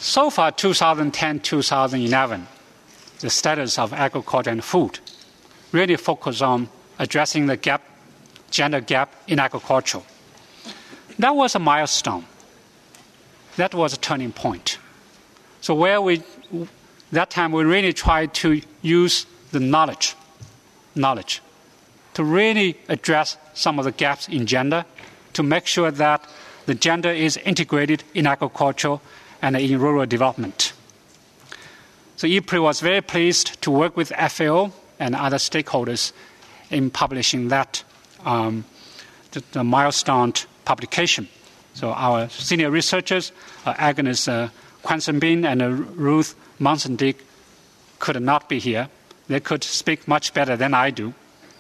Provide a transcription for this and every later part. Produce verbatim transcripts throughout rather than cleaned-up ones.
So far, two thousand ten to two thousand eleven, the status of agriculture and food really focus on addressing the gap, gender gap in agriculture. That was a milestone. That was a turning point. So where we, that time we really tried to use the knowledge, knowledge, to really address some of the gaps in gender, to make sure that the gender is integrated in agriculture and in rural development. So I P R I was very pleased to work with F A O and other stakeholders in publishing that um, the, the milestone publication. So our senior researchers, uh, Agnes uh, Kwanson-Bin and uh, Ruth Monson-Dick, could not be here. They could speak much better than I do.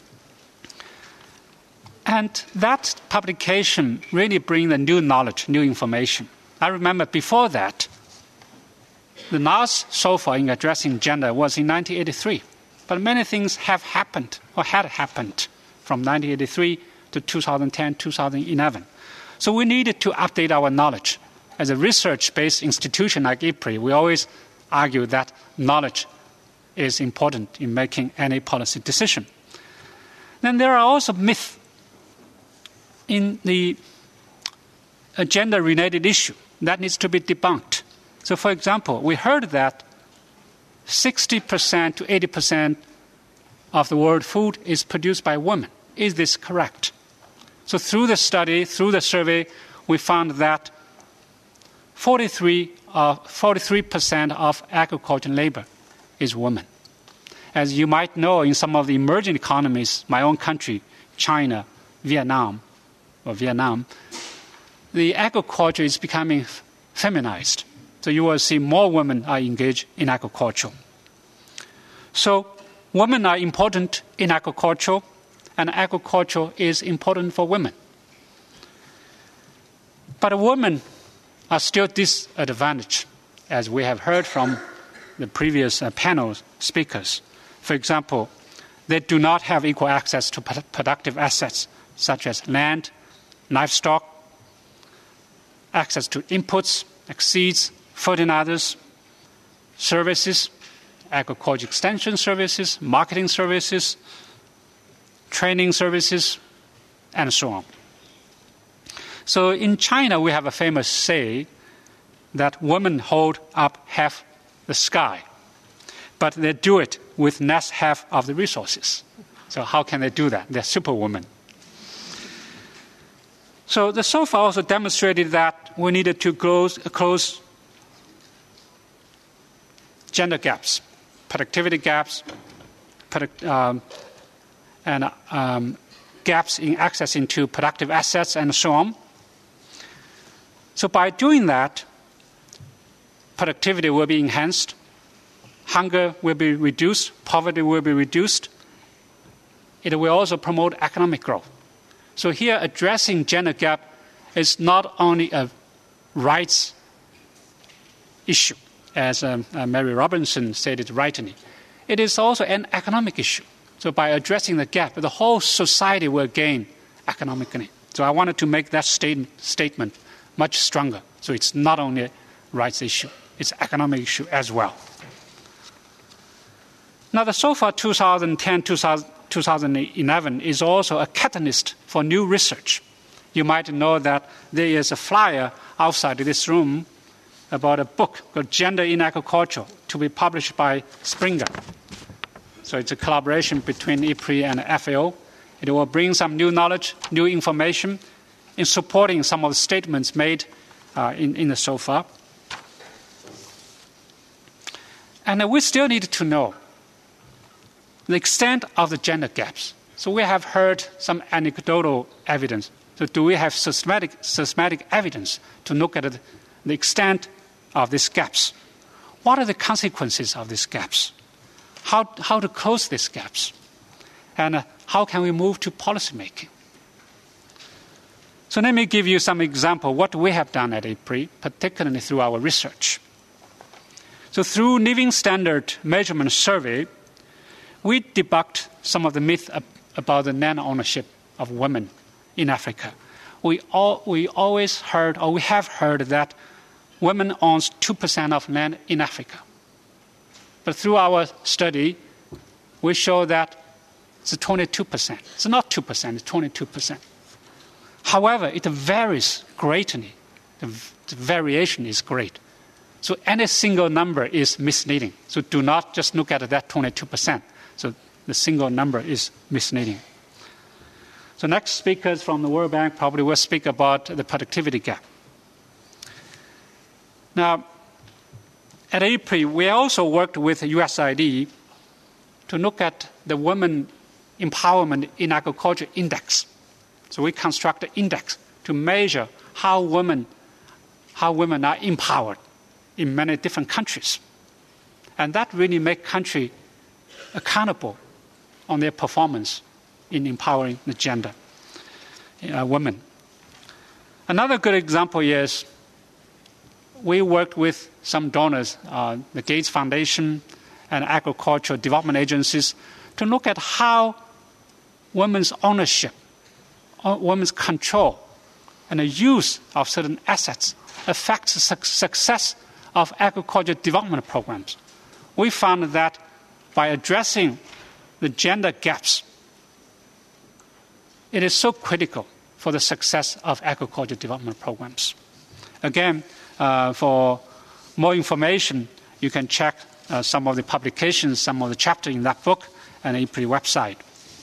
And that publication really brings the new knowledge, new information. I remember before that, the last so far in addressing gender was in nineteen eighty-three. But many things have happened or had happened from nineteen eighty-three to two thousand ten, two thousand eleven. So we needed to update our knowledge. As a research-based institution like I P R I, we always argue that knowledge is important in making any policy decision. Then there are also myths in the gender-related issue that needs to be debunked. So, for example, we heard that sixty percent to eighty percent of the world food is produced by women. Is this correct? So through the study, through the survey, we found that forty-three percent of agricultural labor is women. As you might know, in some of the emerging economies, my own country, China, Vietnam, or Vietnam, the agriculture is becoming feminized. So you will see more women are engaged in agriculture. So women are important in agriculture, and agriculture is important for women. But women are still disadvantaged, as we have heard from the previous uh, panel speakers. For example, they do not have equal access to productive assets such as land, livestock, access to inputs like seeds, fertilizers, services, agriculture extension services, marketing services, training services, and so on. So in China, we have a famous saying that women hold up half the sky, but they do it with less half of the resources. So how can they do that? They're superwomen. So the S O F A also demonstrated that we needed to close, close gender gaps, productivity gaps, product, um, and um, gaps in access into productive assets and so on. So by doing that, productivity will be enhanced, hunger will be reduced, poverty will be reduced. It will also promote economic growth. So here, addressing gender gap is not only a rights issue, as um, uh, Mary Robinson stated rightly. It is also an economic issue. So by addressing the gap, the whole society will gain economically. So I wanted to make that state- statement much stronger. So it's not only a rights issue, it's an economic issue as well. Now, the S O F A twenty ten to twenty eleven is also a catalyst for new research. You might know that there is a flyer outside this room about a book called Gender in Agriculture to be published by Springer. So it's a collaboration between I P R I and F A O. It will bring some new knowledge, new information in supporting some of the statements made uh, in, in the S O F A. And uh, we still need to know the extent of the gender gaps. So we have heard some anecdotal evidence. So do we have systematic, systematic evidence to look at the extent of these gaps? What are the consequences of these gaps? How, how to close these gaps? And uh, how can we move to policymaking? So let me give you some example of what we have done at I P R I, particularly through our research. So through Living Standard Measurement Survey, we debunked some of the myths about the land ownership of women in Africa. We, all, we always heard, or we have heard, that women own two percent of land in Africa. But through our study, we show that it's twenty-two percent. It's not two percent, it's twenty-two percent. However, it varies greatly. The, the variation is great. So any single number is misleading. So do not just look at that twenty-two percent. So the single number is misleading. So next speakers from the World Bank probably will speak about the productivity gap. Now, at I P R I, we also worked with U S A I D to look at the Women Empowerment in Agriculture Index. So we construct an index to measure how women, how women are empowered in many different countries. And that really makes countries accountable on their performance in empowering the gender, uh, women. Another good example is we worked with some donors, uh, the Gates Foundation and agricultural development agencies, to look at how women's ownership, uh, women's control, and the use of certain assets affects the su- success of agricultural development programs. We found that by addressing the gender gaps, it is so critical for the success of agricultural development programs. Again, uh, for more information, you can check uh, some of the publications, some of the chapters in that book, and the I P R I website.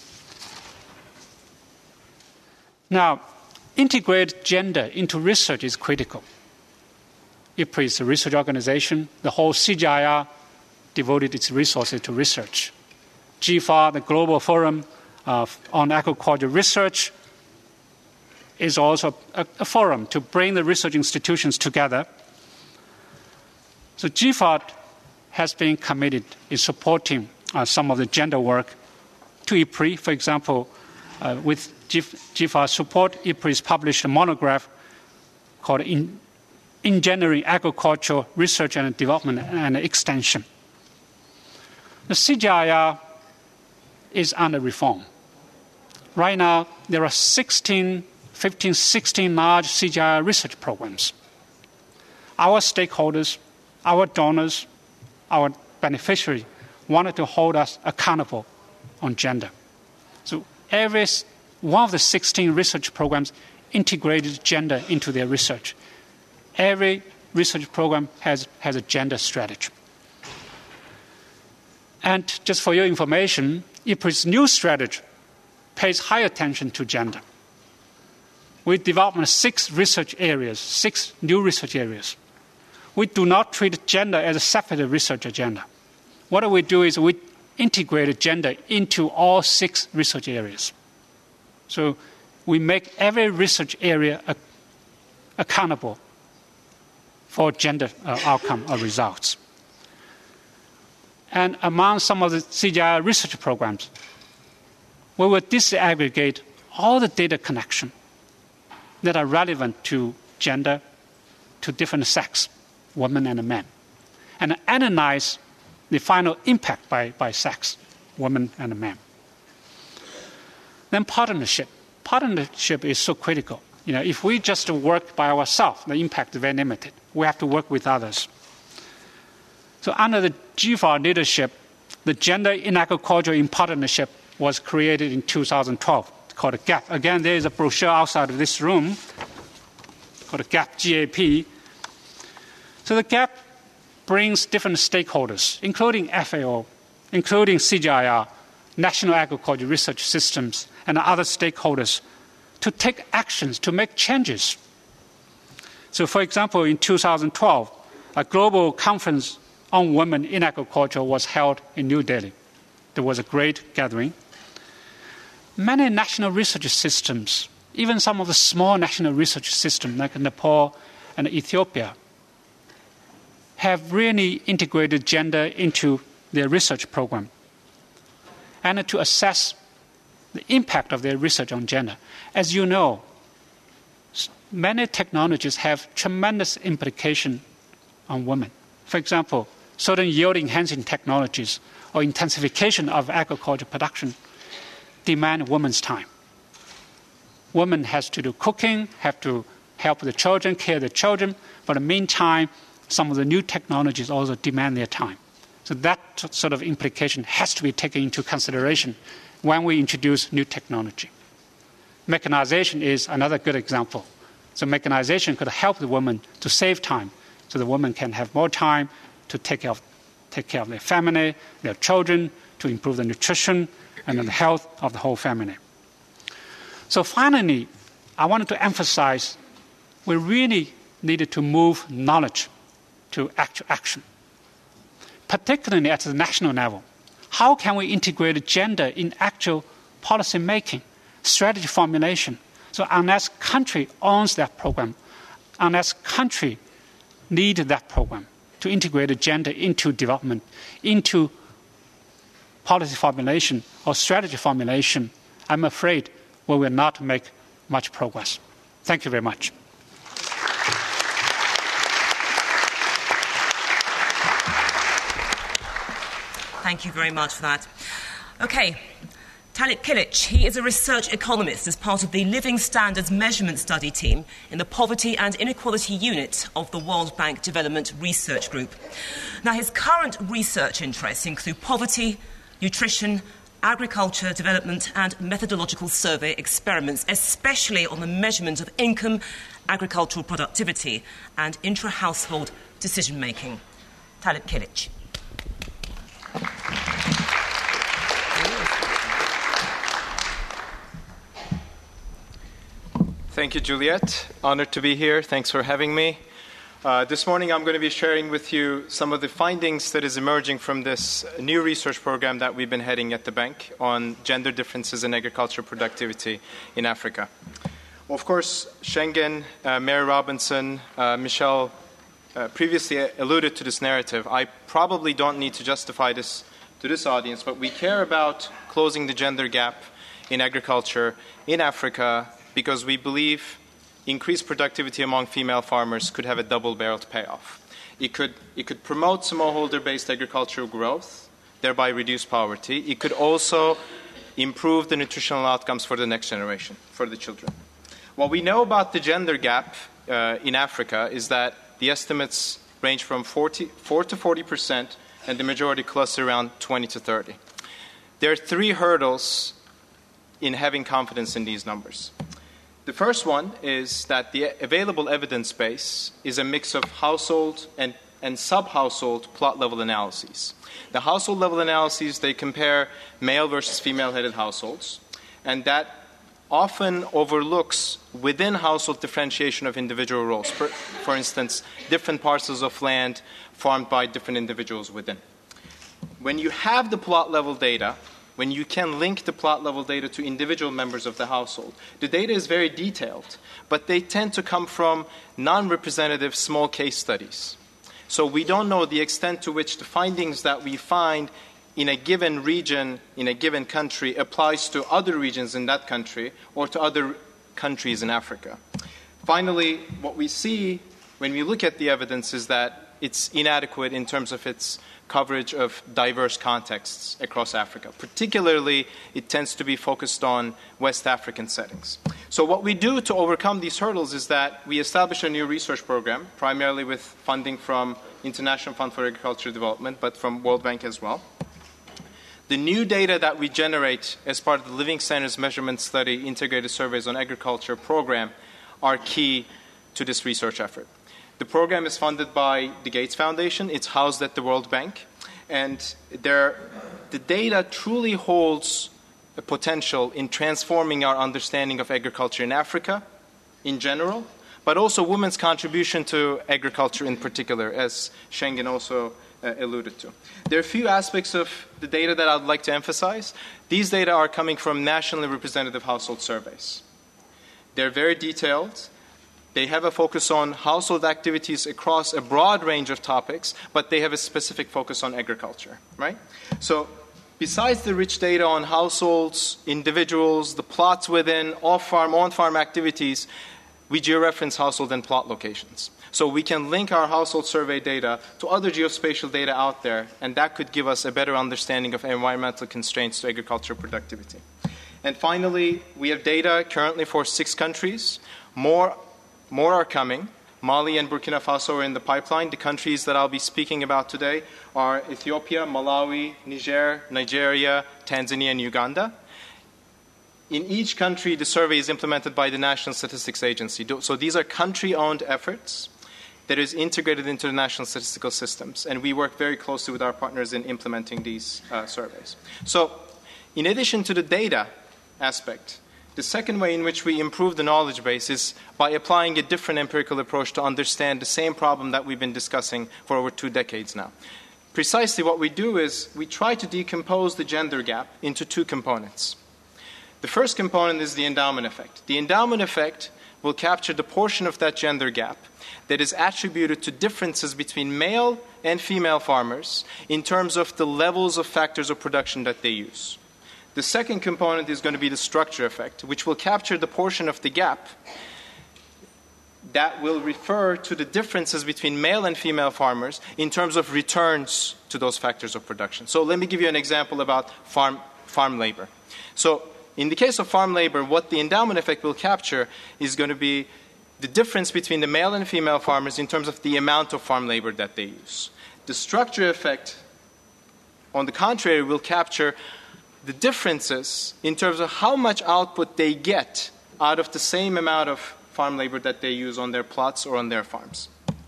Now, integrate gender into research is critical. I P R I is a research organization. The whole C G I R devoted its resources to research. G F A R, the Global Forum uh, on Agriculture Research, is also a, a forum to bring the research institutions together. So G F A R has been committed in supporting uh, some of the gender work to I P R I. For example, uh, with G F A R support, I P R I has published a monograph called In Engineering Agricultural Research and Development and Extension. The C G I R is under reform. Right now, there are sixteen, fifteen, sixteen large C G I R research programs. Our stakeholders, our donors, our beneficiaries wanted to hold us accountable on gender. So every one of the sixteen research programs integrated gender into their research. Every research program has, has a gender strategy. And just for your information, I P R I's new strategy pays high attention to gender. We developed six research areas, six new research areas. We do not treat gender as a separate research agenda. What we do is we integrate gender into all six research areas. So we make every research area a, accountable for gender uh, outcome or results. And among some of the C G I R research programs, we will disaggregate all the data connection that are relevant to gender, to different sex, women and men, and analyze the final impact by, by sex, women and men. Then partnership. Partnership is so critical. You know, if we just work by ourselves, the impact is very limited. We have to work with others. So under the G F A R leadership, the Gender in Agriculture in Partnership was created in two thousand twelve, called GAP. Again, there is a brochure outside of this room called GAP, G A P. So the GAP brings different stakeholders, including F A O, including C G I R, National Agriculture Research Systems, and other stakeholders to take actions, to make changes. So for example, in two thousand twelve, a global conference on women in agriculture was held in New Delhi. There was a great gathering. Many national research systems, even some of the small national research systems like Nepal and Ethiopia, have really integrated gender into their research program and to assess the impact of their research on gender. As you know, many technologies have tremendous implication on women. For example, certain yield-enhancing technologies or intensification of agriculture production demand women's time. Women has to do cooking, have to help the children, care the children. But in the meantime, some of the new technologies also demand their time. So that sort of implication has to be taken into consideration when we introduce new technology. Mechanization is another good example. So mechanization could help the woman to save time, so the woman can have more time to take care of, take care of their family, their children, to improve the nutrition and the health of the whole family. So finally, I wanted to emphasize we really needed to move knowledge to actual action, particularly at the national level. How can we integrate gender in actual policy making, strategy formulation? So unless country owns that program, unless country lead that program to integrate gender into development, into policy formulation or strategy formulation, I'm afraid we will not make much progress. Thank you very much. Thank you very much for that. Okay, Talit Kilic, he is a research economist as part of the Living Standards Measurement Study team in the Poverty and Inequality Unit of the World Bank Development Research Group. Now, his current research interests include poverty, nutrition, agriculture development and methodological survey experiments, especially on the measurement of income, agricultural productivity and intra-household decision-making. Talit Kilic. Thank you, Juliet. Honored to be here. Thanks for having me. Uh, this morning I'm going to be sharing with you some of the findings that is emerging from this new research program that we've been heading at the bank on gender differences in agricultural productivity in Africa. Well, of course, Schengen, uh, Mary Robinson, uh, Michelle uh, previously alluded to this narrative. I probably don't need to justify this to this audience, but we care about closing the gender gap in agriculture in Africa because we believe increased productivity among female farmers could have a double-barreled payoff. It could, it could promote smallholder-based agricultural growth, thereby reduce poverty. It could also improve the nutritional outcomes for the next generation, for the children. What we know about the gender gap uh, in Africa is that the estimates range from forty, four to forty percent, and the majority cluster around twenty to thirty. There are three hurdles in having confidence in these numbers. The first one is that the available evidence base is a mix of household and, and sub-household plot-level analyses. The household-level analyses, they compare male versus female-headed households, and that often overlooks within household differentiation of individual roles. For, for instance, different parcels of land farmed by different individuals within. When you have the plot-level data, when you can link the plot-level data to individual members of the household, the data is very detailed, but they tend to come from non-representative small case studies. So we don't know the extent to which the findings that we find in a given region, in a given country, applies to other regions in that country or to other countries in Africa. Finally, what we see when we look at the evidence is that it's inadequate in terms of its coverage of diverse contexts across Africa. Particularly, it tends to be focused on West African settings. So what we do to overcome these hurdles is that we establish a new research program, primarily with funding from International Fund for Agricultural Development, but from World Bank as well. The new data that we generate as part of the Living Standards Measurement Study Integrated Surveys on Agriculture program are key to this research effort. The program is funded by the Gates Foundation. It's housed at the World Bank. And there, the data truly holds a potential in transforming our understanding of agriculture in Africa in general, but also women's contribution to agriculture in particular, as Schengen also uh, alluded to. There are a few aspects of the data that I'd like to emphasize. These data are coming from nationally representative household surveys. They're very detailed. They have a focus on household activities across a broad range of topics, but they have a specific focus on agriculture, right? So besides the rich data on households, individuals, the plots within off-farm, on-farm activities, we georeference household and plot locations. So we can link our household survey data to other geospatial data out there, and that could give us a better understanding of environmental constraints to agricultural productivity. And finally, we have data currently for six countries. More more are coming. Mali and Burkina Faso are in the pipeline. The countries that I'll be speaking about today are Ethiopia, Malawi, Niger, Nigeria, Tanzania, and Uganda. In each country, the survey is implemented by the National Statistics Agency. So these are country-owned efforts that is integrated into the national statistical systems, and we work very closely with our partners in implementing these uh, surveys. So in addition to the data aspect, the second way in which we improve the knowledge base is by applying a different empirical approach to understand the same problem that we've been discussing for over two decades now. Precisely what we do is we try to decompose the gender gap into two components. The first component is the endowment effect. The endowment effect will capture the portion of that gender gap that is attributed to differences between male and female farmers in terms of the levels of factors of production that they use. The second component is going to be the structure effect, which will capture the portion of the gap that will refer to the differences between male and female farmers in terms of returns to those factors of production. So let me give you an example about farm, farm labor. So in the case of farm labor, what the endowment effect will capture is going to be the difference between the male and female farmers in terms of the amount of farm labor that they use. The structure effect, on the contrary, will capture the differences in terms of how much output they get out of the same amount of farm labor that they use on their plots or on their farms.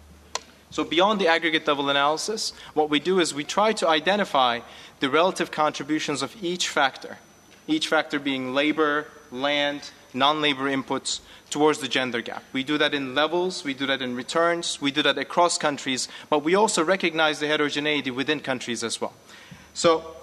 So beyond the aggregate level analysis, what we do is we try to identify the relative contributions of each factor, each factor being labor, land, non-labor inputs towards the gender gap. We do that in levels, we do that in returns, we do that across countries, but we also recognize the heterogeneity within countries as well. So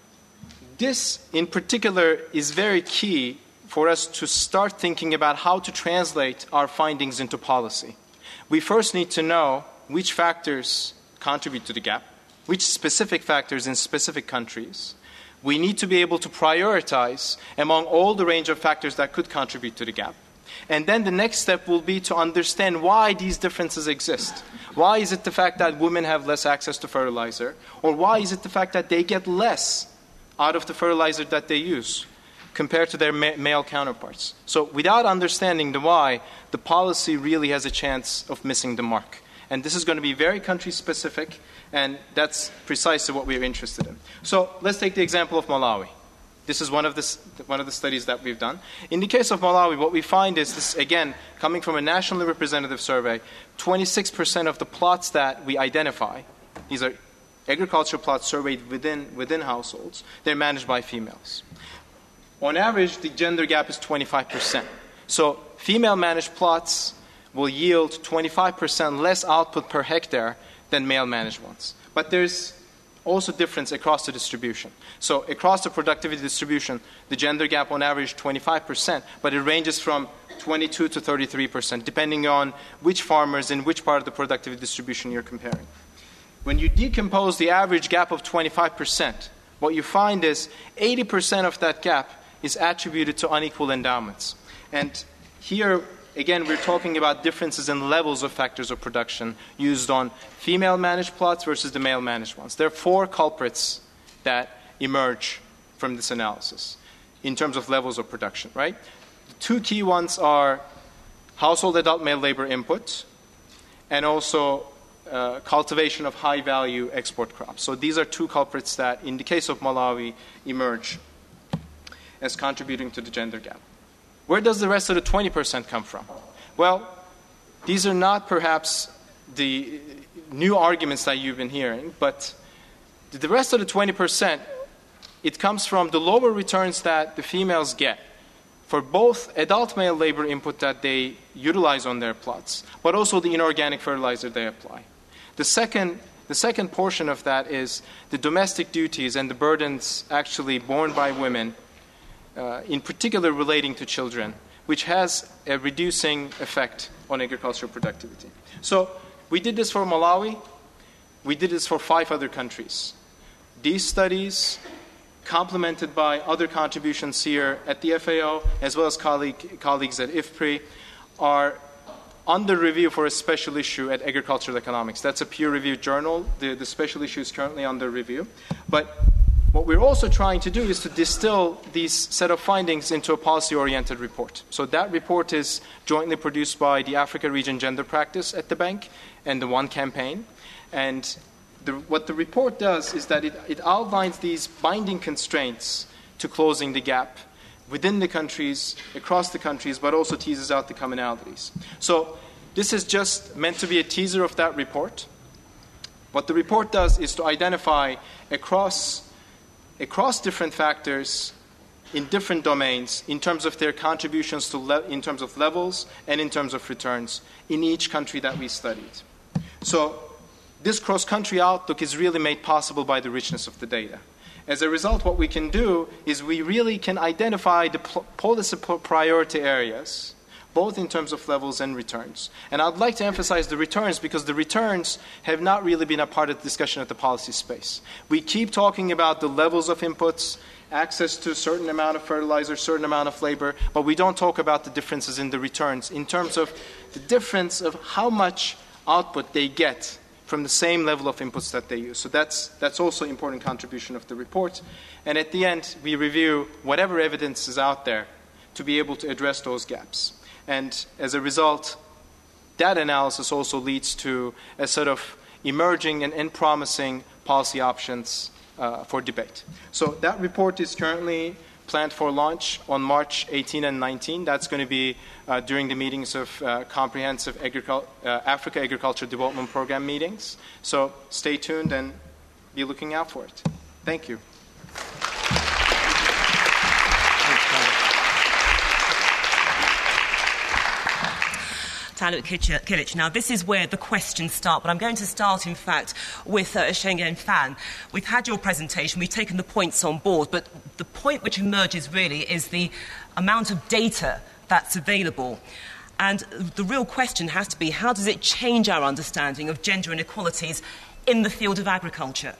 this, in particular, is very key for us to start thinking about how to translate our findings into policy. We first need to know which factors contribute to the gap, which specific factors in specific countries. We need to be able to prioritize among all the range of factors that could contribute to the gap. And then the next step will be to understand why these differences exist. Why is it the fact that women have less access to fertilizer? Or why is it the fact that they get less out of the fertilizer that they use compared to their ma- male counterparts? So without understanding the why, the policy really has a chance of missing the mark. And this is going to be very country-specific, and that's precisely what we're interested in. So let's take the example of Malawi. This is one of the, one of the studies that we've done. In the case of Malawi, what we find is this, again, coming from a nationally representative survey, twenty-six percent of the plots that we identify, these are agricultural plots surveyed within, within households, they're managed by females. On average, the gender gap is twenty-five percent. So female-managed plots will yield twenty-five percent less output per hectare than male-managed ones. But there's also difference across the distribution. So across the productivity distribution, the gender gap on average twenty-five percent, but it ranges from twenty-two to thirty-three percent, depending on which farmers in which part of the productivity distribution you're comparing. When you decompose the average gap of twenty-five percent, what you find is eighty percent of that gap is attributed to unequal endowments. And here, again, we're talking about differences in levels of factors of production used on female-managed plots versus the male-managed ones. There are four culprits that emerge from this analysis in terms of levels of production, right? The two key ones are household adult male labor input and also uh, cultivation of high-value export crops. So these are two culprits that, in the case of Malawi, emerge as contributing to the gender gap. Where does the rest of the twenty percent come from? Well, these are not perhaps the new arguments that you've been hearing, but the rest of the twenty percent, it comes from the lower returns that the females get for both adult male labor input that they utilize on their plots, but also the inorganic fertilizer they apply. The second, the second portion of that is the domestic duties and the burdens actually borne by women, Uh, in particular relating to children, which has a reducing effect on agricultural productivity. So we did this for Malawi. We did this for five other countries. These studies, complemented by other contributions here at the F A O, as well as colleague, colleagues at I F P R I, are under review for a special issue at Agricultural Economics. That's a peer-reviewed journal. The, the special issue is currently under review. But What we're also trying to do is to distill these set of findings into a policy-oriented report. So that report is jointly produced by the Africa Region Gender Practice at the bank and the One Campaign. And the, what the report does is that it, it outlines these binding constraints to closing the gap within the countries, across the countries, but also teases out the commonalities. So this is just meant to be a teaser of that report. What the report does is to identify across across different factors in different domains in terms of their contributions to le- in terms of levels and in terms of returns in each country that we studied. So this cross-country outlook is really made possible by the richness of the data. As a result, what we can do is we really can identify the pl- policy priority areas, both in terms of levels and returns. And I'd like to emphasize the returns because the returns have not really been a part of the discussion at the policy space. We keep talking about the levels of inputs, access to a certain amount of fertilizer, certain amount of labor, but we don't talk about the differences in the returns in terms of the difference of how much output they get from the same level of inputs that they use. So that's, that's also an important contribution of the report. And at the end, we review whatever evidence is out there to be able to address those gaps. And as a result, that analysis also leads to a sort of emerging and, and promising policy options uh, for debate. So that report is currently planned for launch on March eighteenth and nineteenth. That's going to be uh, during the meetings of uh, Comprehensive Agricul- uh, Africa Agriculture Development Program meetings. So stay tuned and be looking out for it. Thank you. Talit Kilic. Now, this is where the questions start, but I'm going to start, in fact, with uh, Shenggen Fan. We've had your presentation, we've taken the points on board, but the point which emerges really is the amount of data that's available. And the real question has to be, how does it change our understanding of gender inequalities in the field of agriculture?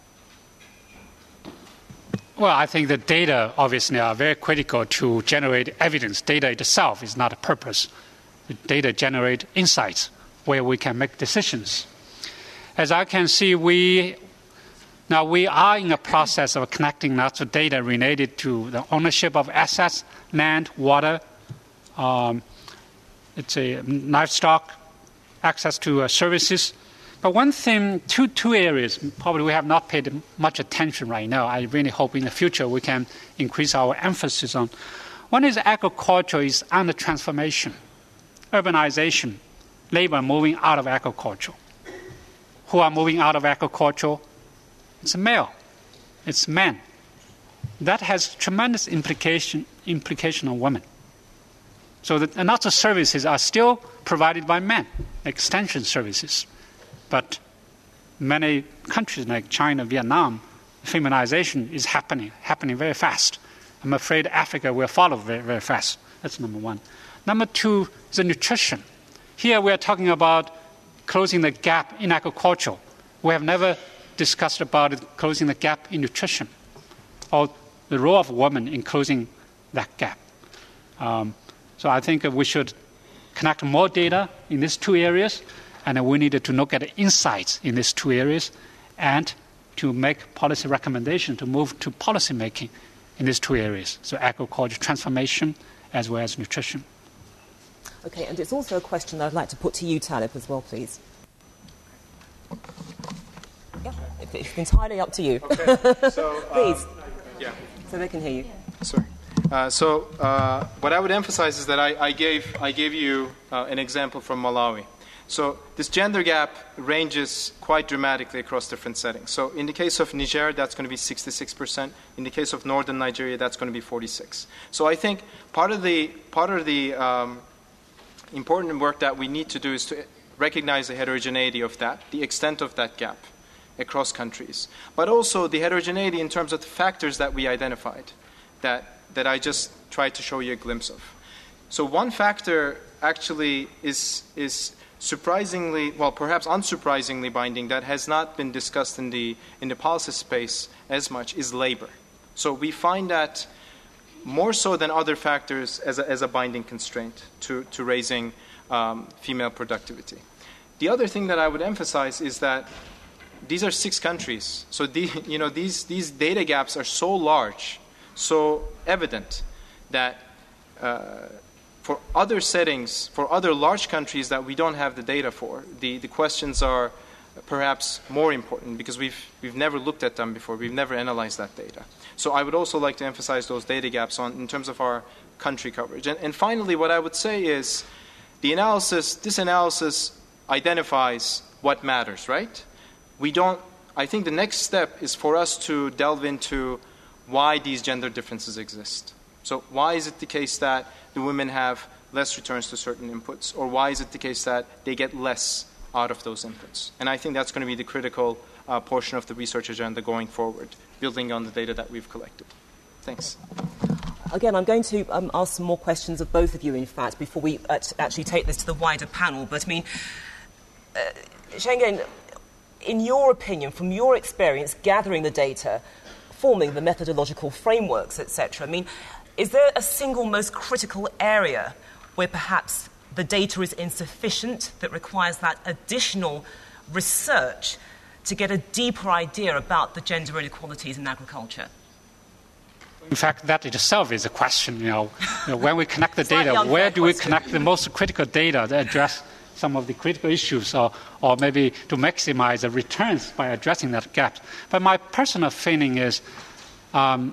Well, I think the data, obviously, are very critical to generate evidence. Data itself is not a purpose. The data generate insights where we can make decisions. As I can see, we now we are in a process of connecting lots of data related to the ownership of assets, land, water, um, it's a livestock, access to uh, services. But one thing, two two areas, probably we have not paid much attention right now. I really hope in the future we can increase our emphasis on. One is agriculture is under transformation. Urbanization, labor moving out of agriculture. Who are moving out of agriculture? It's male. It's men. That has tremendous implication implication on women. So that and lots of services are still provided by men, extension services. But many countries like China, Vietnam, feminization is happening, happening very fast. I'm afraid Africa will follow very, very fast. That's number one. Number two is the nutrition. Here we are talking about closing the gap in agriculture. We have never discussed about it, closing the gap in nutrition or the role of women in closing that gap. Um, so I think we should connect more data in these two areas, and we needed to look at the insights in these two areas and to make policy recommendations to move to policy making in these two areas, so agriculture transformation as well as nutrition. Okay, and it's also a question that I'd like to put to you, Talib, as well, please. Yeah, it's entirely up to you. Okay, so... Please. Um, yeah. So they can hear you. Sorry. Uh, so uh, what I would emphasize is that I, I gave I gave you uh, an example from Malawi. So this gender gap ranges quite dramatically across different settings. So in the case of Niger, that's going to be sixty-six percent. In the case of northern Nigeria, that's going to be forty-six. So I think part of the part of the um, important work that we need to do is to recognize the heterogeneity of that, the extent of that gap across countries, but also the heterogeneity in terms of the factors that we identified that, that I just tried to show you a glimpse of. So one factor actually is, is surprisingly, well, perhaps unsurprisingly binding that has not been discussed in the, in the policy space as much is labor. So we find that more so than other factors as a, as a binding constraint to, to raising um, female productivity. The other thing that I would emphasize is that these are six countries. So the, you know, these, these data gaps are so large, so evident that uh, for other settings, for other large countries that we don't have the data for, the, the questions are perhaps more important because we've, we've never looked at them before. We've never analyzed that data. So I would also like to emphasize those data gaps on, in terms of our country coverage. And, and finally, what I would say is the analysis, this analysis identifies what matters, right? We don't, I think the next step is for us to delve into why these gender differences exist. So why is it the case that the women have less returns to certain inputs? Or why is it the case that they get less out of those inputs? And I think that's going to be the critical uh, portion of the research agenda going forward, building on the data that we've collected. Thanks. Again, I'm going to um, ask some more questions of both of you, in fact, before we uh, actually take this to the wider panel. But, I mean, uh, Schengen, in your opinion, from your experience gathering the data, forming the methodological frameworks, et cetera, I mean, is there a single most critical area where perhaps the data is insufficient that requires that additional research to get a deeper idea about the gender inequalities in agriculture? In fact, that itself is a question. You know, you know when we connect the data, where do we question. connect the most critical data that address some of the critical issues, or, or maybe to maximize the returns by addressing that gap? But my personal feeling is um,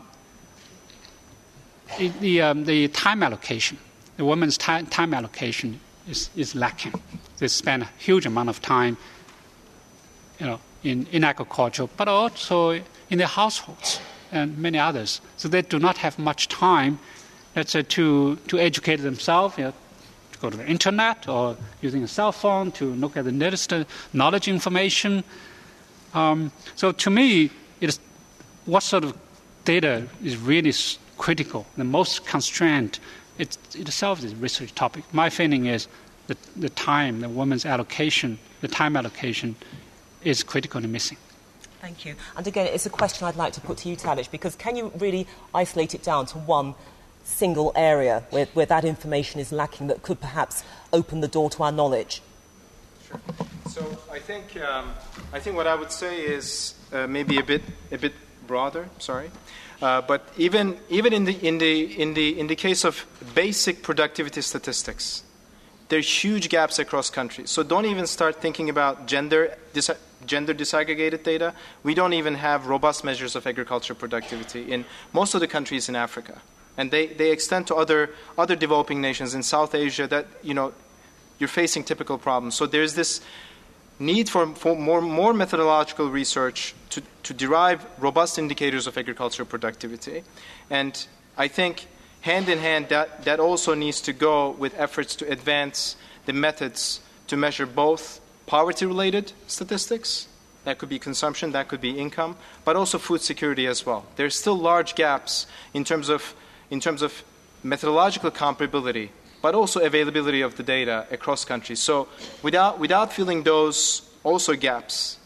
the, the, um, the time allocation, the women's time, time allocation is, is lacking. They spend a huge amount of time, you know, in, in agriculture, but also in their households and many others. So they do not have much time, let's say, to, to educate themselves, you know, to go to the internet or using a cell phone to look at the latest knowledge information. Um, so to me, it is what sort of data is really critical, the most constrained. It itself is a research topic. My feeling is that the time, the women's allocation, the time allocation is critically missing. Thank you. And again, it's a question I'd like to put to you, Talish, because can you really isolate it down to one single area where, where that information is lacking that could perhaps open the door to our knowledge? Sure. So I think um, I think what I would say is uh, maybe a bit a bit broader. Sorry, uh, but even even in the in the in the in the case of basic productivity statistics, there's huge gaps across countries. So don't even start thinking about gender dis- gender disaggregated data. We don't even have robust measures of agriculture productivity in most of the countries in Africa. And they, they extend to other other developing nations in South Asia that, you know, you're facing typical problems. So there's this need for, for more, more methodological research to, to derive robust indicators of agricultural productivity. And I think hand in hand, that, that also needs to go with efforts to advance the methods to measure both poverty-related statistics, that could be consumption, that could be income, but also food security as well. There's still large gaps in terms of in terms of methodological comparability, but also availability of the data across countries. So without without filling those also gaps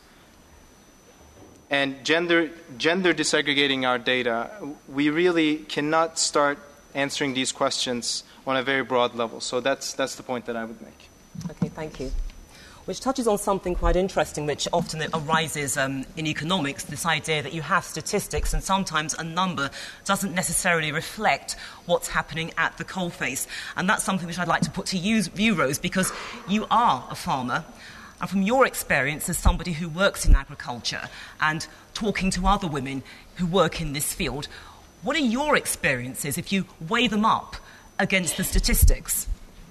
and gender gender disaggregating our data, we really cannot start answering these questions on a very broad level. So that's that's the point that I would make. Okay, thank you. Which touches on something quite interesting, which often arises um, in economics, this idea that you have statistics and sometimes a number doesn't necessarily reflect what's happening at the coalface. And that's something which I'd like to put to you, you, Rose, because you are a farmer. And from your experience as somebody who works in agriculture and talking to other women who work in this field, what are your experiences if you weigh them up against the statistics?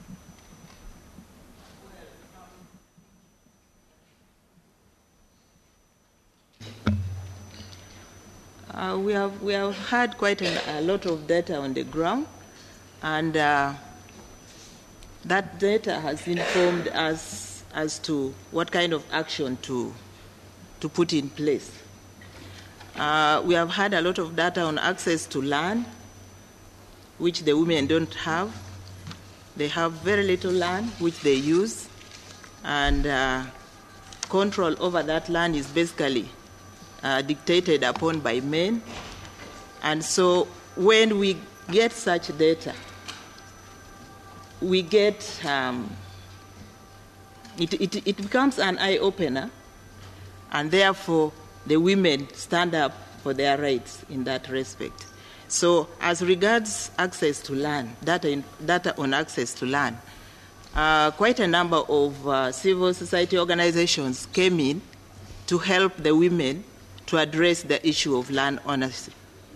Uh, we have we have had quite a, a lot of data on the ground, and uh, that data has informed us as to what kind of action to to put in place. Uh, we have had a lot of data on access to land, which the women don't have. They have very little land, which they use, and uh, control over that land is basically Uh, dictated upon by men. And so when we get such data, we get, um, it, it, it becomes an eye-opener and therefore the women stand up for their rights in that respect. So as regards access to land, data, in, data on access to land, uh, quite a number of uh, civil society organizations came in to help the women to address the issue of land ownership.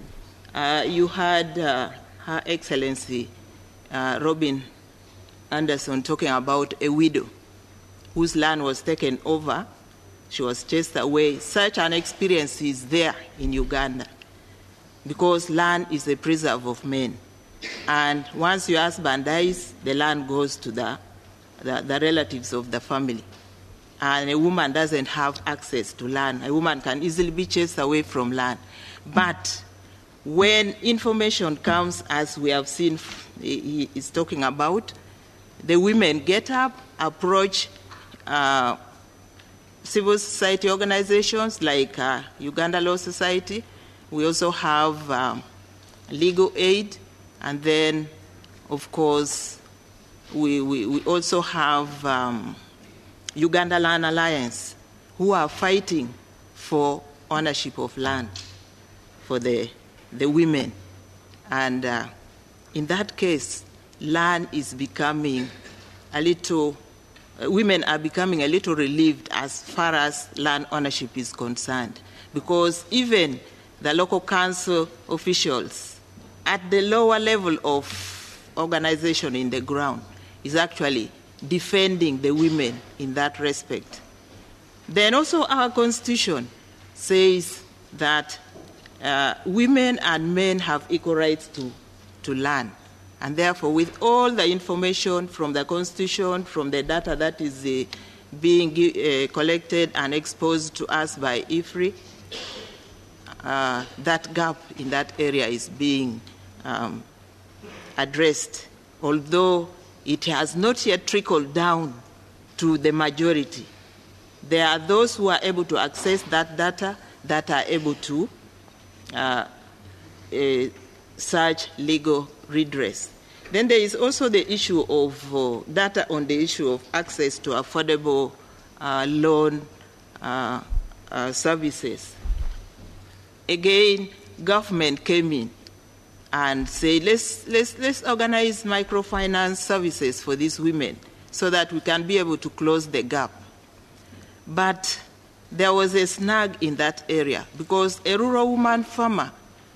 Uh, you had uh, Her Excellency uh, Robin Anderson talking about a widow whose land was taken over. She was chased away. Such an experience is there in Uganda because land is a preserve of men. And once your husband dies, the land goes to the, the, the relatives of the family. And a woman doesn't have access to land. A woman can easily be chased away from land. But when information comes, as we have seen he is talking about, the women get up, approach uh, civil society organizations like uh, Uganda Law Society. We also have um, legal aid, and then, of course, we, we, we also have um, Uganda Land Alliance, who are fighting for ownership of land for the, the women. And uh, in that case, land is becoming a little, uh, women are becoming a little relieved as far as land ownership is concerned, because even the local council officials at the lower level of organization in the ground is actually defending the women in that respect. Then also our constitution says that uh, women and men have equal rights to, to land. And therefore, with all the information from the constitution, from the data that is uh, being uh, collected and exposed to us by I F R I, uh, that gap in that area is being um, addressed, although it has not yet trickled down to the majority. There are those who are able to access that data that are able to uh, uh, search legal redress. Then there is also the issue of uh, data on the issue of access to affordable uh, loan uh, uh, services. Again, government came in and said, let's, let's, let's organize microfinance services for these women so that we can be able to close the gap. But there was a snag in that area because a rural woman farmer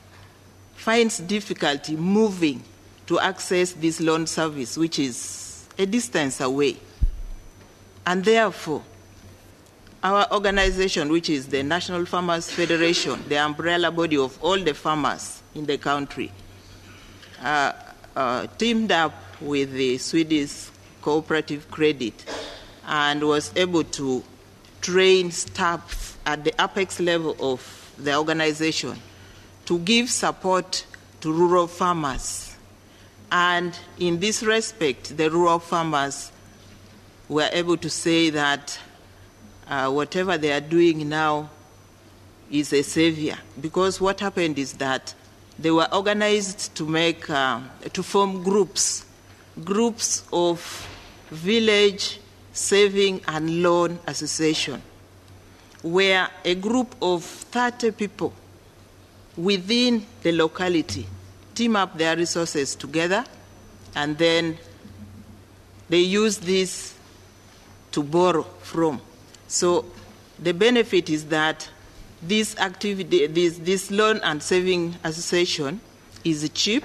finds difficulty moving to access this loan service, which is a distance away. And therefore, our organization, which is the National Farmers Federation, the umbrella body of all the farmers in the country, uh, uh, teamed up with the Swedish Cooperative Credit and was able to train staff at the apex level of the organization to give support to rural farmers. And in this respect, the rural farmers were able to say that uh, whatever they are doing now is a savior. Because what happened is that they were organized to make, uh, to form groups, groups of village saving and loan association, where a group of thirty people within the locality team up their resources together, and then they use this to borrow from. So the benefit is that this activity, this, this loan and saving association is cheap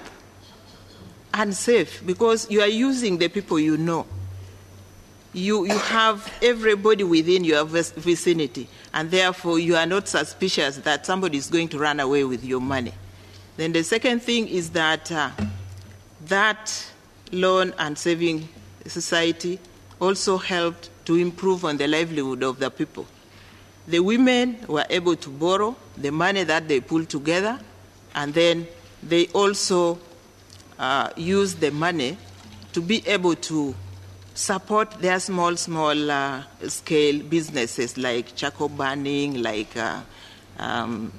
and safe because you are using the people you know. You, you have everybody within your vicinity, and therefore you are not suspicious that somebody is going to run away with your money. Then the second thing is that uh, that loan and saving society also helped to improve on the livelihood of the people. The women were able to borrow the money that they pulled together, and then they also uh, used the money to be able to support their small, small uh, scale businesses like charcoal burning, like uh, um,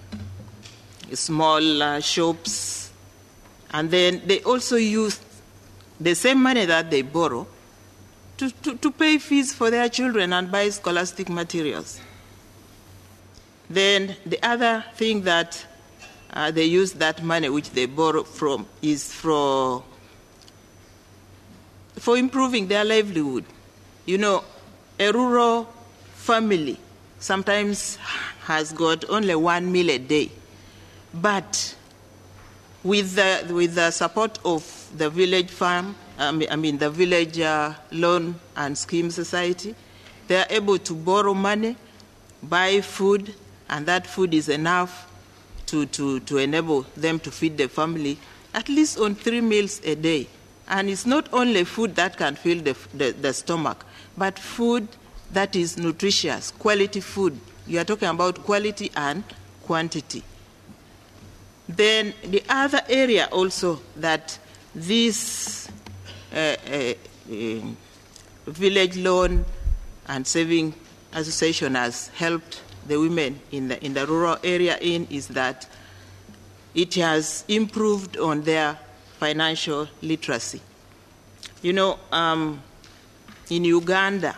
small uh, shops. And then they also use the same money that they borrow to, to, to pay fees for their children and buy scholastic materials. Then the other thing that uh, they use that money which they borrow from is for, for improving their livelihood. You know, a rural family sometimes has got only one meal a day, but with the, with the support of the village farm, I mean, I mean the village uh, loan and scheme society, they are able to borrow money, buy food, and that food is enough to, to, to enable them to feed the family at least on three meals a day. And it's not only food that can fill the, the, the stomach, but food that is nutritious, quality food. You are talking about quality and quantity. Then the other area also that this uh, uh, uh, village loan and saving association has helped the women in the, in the rural area in is that it has improved on their financial literacy. You know, um, in Uganda,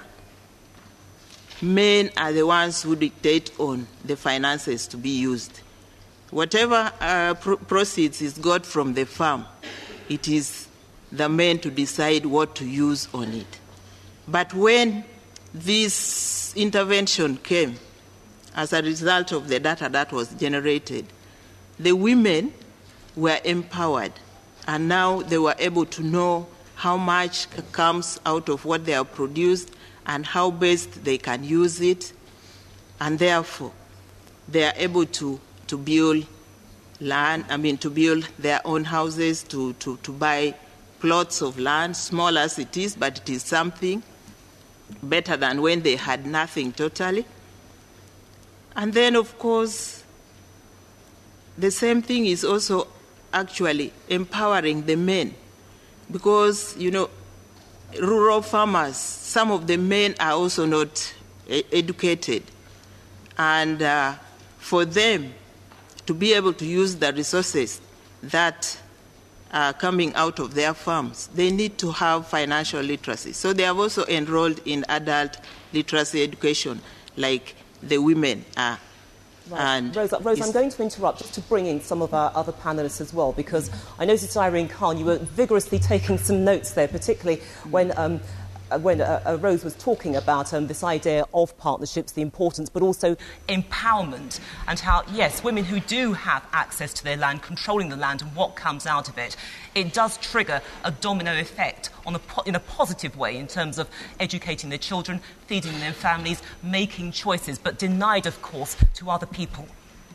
men are the ones who dictate on the finances to be used. Whatever uh, pro- proceeds is got from the farm, it is the men to decide what to use on it. But when this intervention came, as a result of the data that was generated, the women were empowered, and now they were able to know how much comes out of what they have produced and how best they can use it, and therefore they are able to, to build land, I mean to build their own houses, to, to, to buy plots of land, small as it is, but it is something better than when they had nothing totally. And then, of course, the same thing is also actually empowering the men, because, you know, rural farmers, some of the men are also not educated. And uh, for them to be able to use the resources that are coming out of their farms, they need to have financial literacy. So they have also enrolled in adult literacy education, like the women are. Right. And Rose, Rose I'm going to interrupt just to bring in some of our other panellists as well, because I noticed, Irene Khan, you were vigorously taking some notes there, particularly when um, when uh, uh, Rose was talking about um, this idea of partnerships, the importance, but also empowerment, and how, yes, women who do have access to their land, controlling the land and what comes out of it, it does trigger a domino effect on a po- in a positive way in terms of educating their children, feeding their families, making choices, but denied, of course, to other people.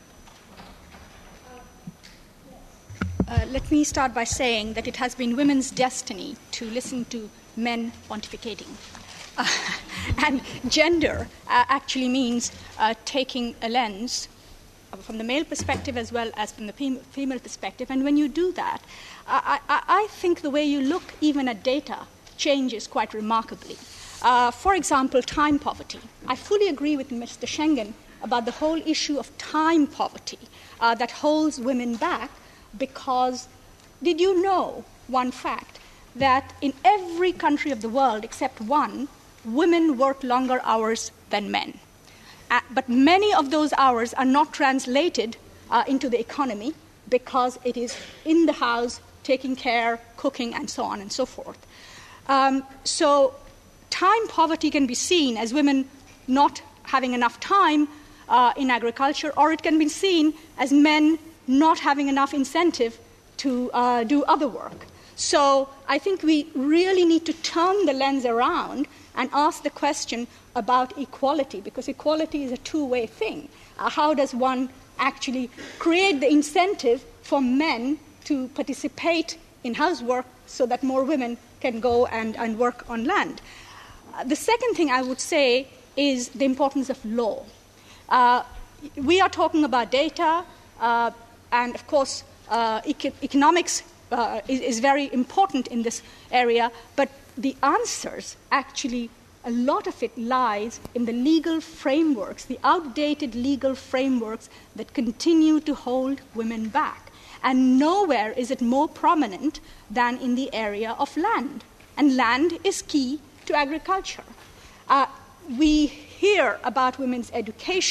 Uh, let me start by saying that it has been women's destiny to listen to men pontificating. Uh, and gender uh, actually means uh, taking a lens from the male perspective as well as from the fem- female perspective. And when you do that, I, I, I think the way you look even at data changes quite remarkably. Uh, for example, time poverty. I fully agree with Mister Schengen about the whole issue of time poverty uh, that holds women back, because did you know one fact? That in every country of the world except one, women work longer hours than men. Uh, but many of those hours are not translated uh, into the economy because it is in the house, taking care, cooking, and so on and so forth. Um, so time poverty can be seen as women not having enough time uh, in agriculture, or it can be seen as men not having enough incentive to uh, do other work. So I think we really need to turn the lens around and ask the question about equality, because equality is a two-way thing. Uh, how does one actually create the incentive for men to participate in housework so that more women can go and, and work on land? Uh, the second thing I would say is the importance of law. Uh, we are talking about data, uh, and of course uh, eco- economics Uh, is, is very important in this area, but the answers actually, a lot of it lies in the legal frameworks, the outdated legal frameworks that continue to hold women back. And nowhere is it more prominent than in the area of land. And land is key to agriculture. Uh, we hear about women's education,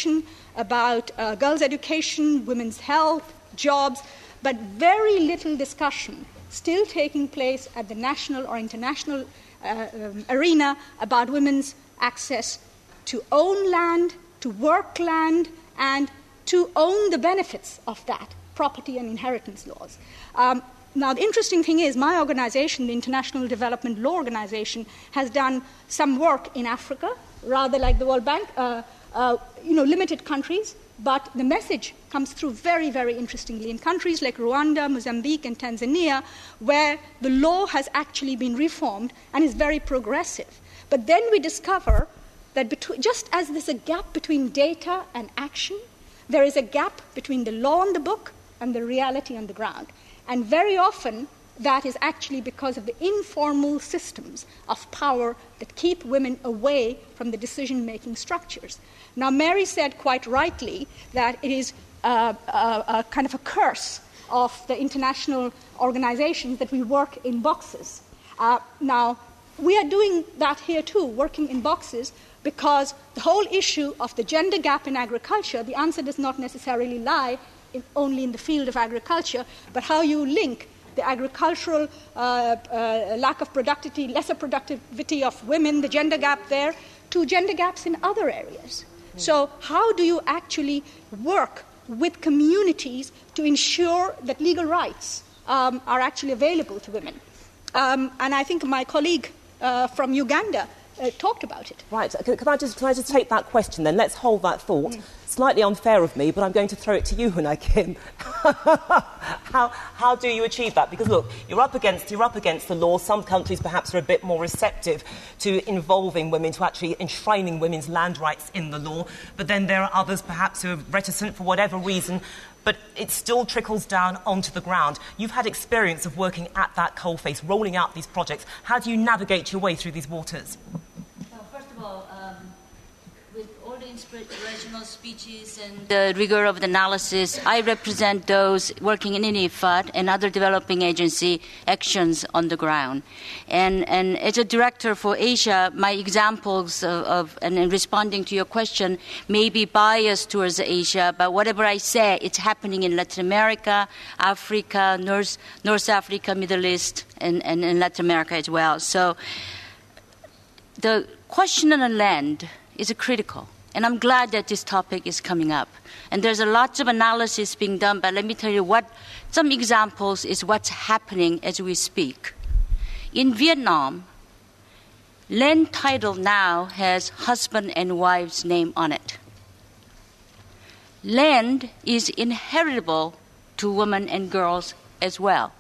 about uh, girls' education, women's health, jobs, but very little discussion still taking place at the national or international uh, um, arena about women's access to own land, to work land, and to own the benefits of that, property and inheritance laws. Um, now, the interesting thing is my organization, the International Development Law Organization, has done some work in Africa, rather like the World Bank, uh, uh, you know, limited countries, but the message comes through very, very interestingly in countries like Rwanda, Mozambique, and Tanzania, where the law has actually been reformed and is very progressive. But then we discover that between, just as there's a gap between data and action, there is a gap between the law on the book and the reality on the ground. And very often, that is actually because of the informal systems of power that keep women away from the decision-making structures. Now, Mary said quite rightly that it is uh, a, a kind of a curse of the international organizations that we work in boxes. Uh, now, we are doing that here too, working in boxes, because the whole issue of the gender gap in agriculture, the answer does not necessarily lie in, only in the field of agriculture, but how you link the agricultural uh, uh, lack of productivity, lesser productivity of women, the gender gap there, to gender gaps in other areas. Mm. So how do you actually work with communities to ensure that legal rights um, are actually available to women? Um, and I think my colleague uh, from Uganda Uh, talked about it. Right. Can, can, I just, can I just take that question then? Let's hold that thought. Mm. Slightly unfair of me, but I'm going to throw it to you, Hunay Kim. how, how do you achieve that? Because, look, you're up, against, you're up against the law. Some countries perhaps are a bit more receptive to involving women, to actually enshrining women's land rights in the law. But then there are others perhaps who are reticent for whatever reason. But it still trickles down onto the ground. You've had experience of working at that coalface, rolling out these projects. How do you navigate your way through these waters? Well, um, with all the inspirational speeches and the rigor of the analysis, I represent those working in I F A D and other developing agency actions on the ground. And, and as a director for Asia, my examples of, of and in responding to your question may be biased towards Asia, but whatever I say, it's happening in Latin America, Africa, North, North Africa, Middle East, and, and, and Latin America as well. So the question on the land is critical, and I'm glad that this topic is coming up. And there's a lot of analysis being done, but let me tell you what some examples is what's happening as we speak. In Vietnam, land title now has husband and wife's name on it. Land is inheritable to women and girls as well.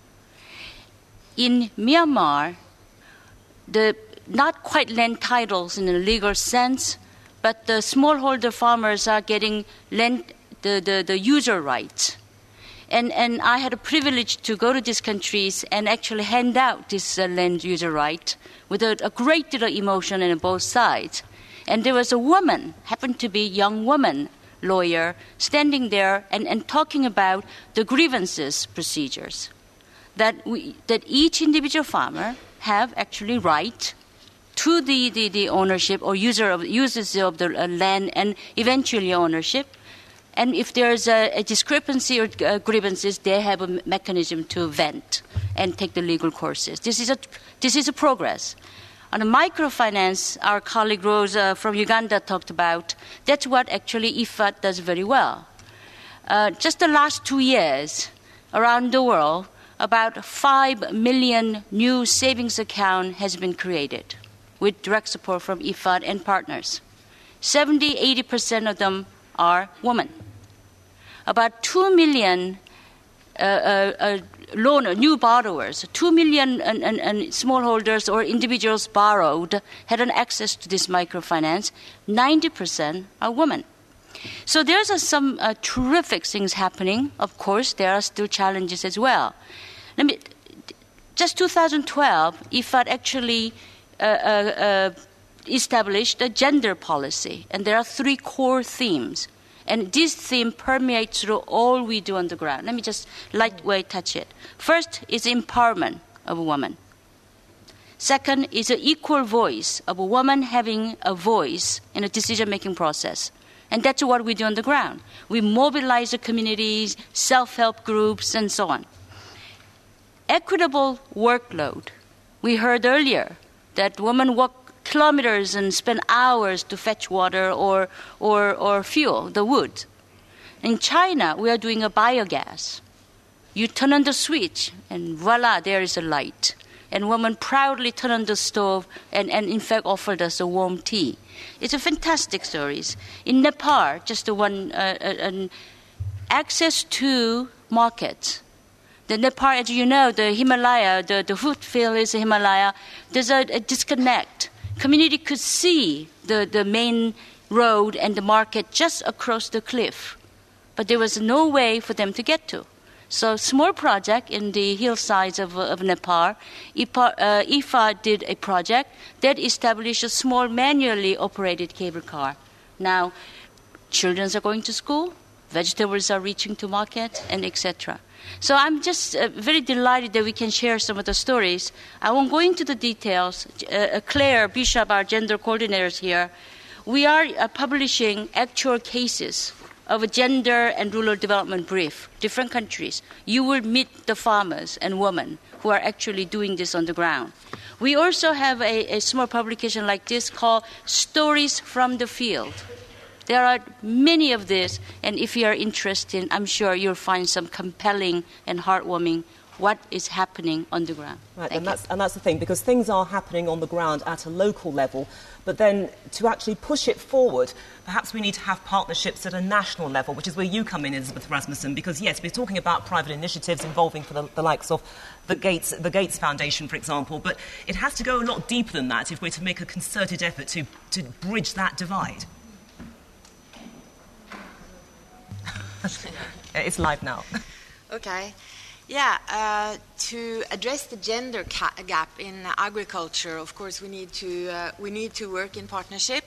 In Myanmar, the not quite land titles in a legal sense, but the smallholder farmers are getting land, the, the, the user rights. And, and I had a privilege to go to these countries and actually hand out this uh, land user right with a, a great deal of emotion on both sides. And there was a woman, happened to be a young woman, lawyer, standing there and, and talking about the grievances procedures, that, we, that each individual farmer have actually right to the, the, the ownership or user of, users of the uh, land and eventually ownership. And if there's a, a discrepancy or uh, grievances, they have a mechanism to vent and take the legal courses. This is a, this is a progress. On the microfinance, our colleague Rose uh, from Uganda talked about, that's what actually I F A D does very well. Uh, just the last two years, around the world, about five million new savings account has been created with direct support from I F A D and partners. seventy, eighty percent of them are women. About two million uh, uh, uh, loan, new borrowers, two million and, and, and smallholders or individuals borrowed had an access to this microfinance. ninety percent are women. So there's uh, some uh, terrific things happening. Of course, there are still challenges as well. Let me, just two thousand twelve, I F A D actually uh, uh, uh, established a gender policy, and there are three core themes. And this theme permeates through all we do on the ground. Let me just lightweight touch it. First is empowerment of a woman. Second is an equal voice of a woman having a voice in a decision-making process. And that's what we do on the ground. We mobilize the communities, self-help groups, and so on. Equitable workload. We heard earlier that women work kilometers and spend hours to fetch water or, or, or fuel, the wood. In China, we are doing a biogas. You turn on the switch, and voila, there is a light. And women proudly turn on the stove and, and in fact, offered us a warm tea. It's a fantastic stories. In Nepal, just the one, uh, uh, access to markets. The Nepal, as you know, the Himalaya, the, the foothill is the Himalaya. There's a, a disconnect. Community could see the, the main road and the market just across the cliff. But there was no way for them to get to. So small project in the hillsides of, of Nepal, I F A, uh, I F A did a project that established a small manually operated cable car. Now, children are going to school, vegetables are reaching to market, and et cetera. So I'm just uh, very delighted that we can share some of the stories. I won't go into the details. Uh, Claire Bishop, our gender coordinators here, we are uh, publishing actual cases of a gender and rural development brief, different countries. You will meet the farmers and women who are actually doing this on the ground. We also have a, a small publication like this called Stories from the Field. There are many of these, and if you are interested, I'm sure you'll find some compelling and heartwarming what is happening on the ground. Right, and that's, and that's the thing, because things are happening on the ground at a local level, but then to actually push it forward, perhaps we need to have partnerships at a national level, which is where you come in, Elizabeth Rasmussen, because, yes, we're talking about private initiatives involving for the, the likes of the Gates, the Gates Foundation, for example, but it has to go a lot deeper than that if we're to make a concerted effort to, to bridge that divide. It's live now. Okay. Yeah, uh, to address the gender ca- gap in agriculture, of course, we need to uh, we need to work in partnership,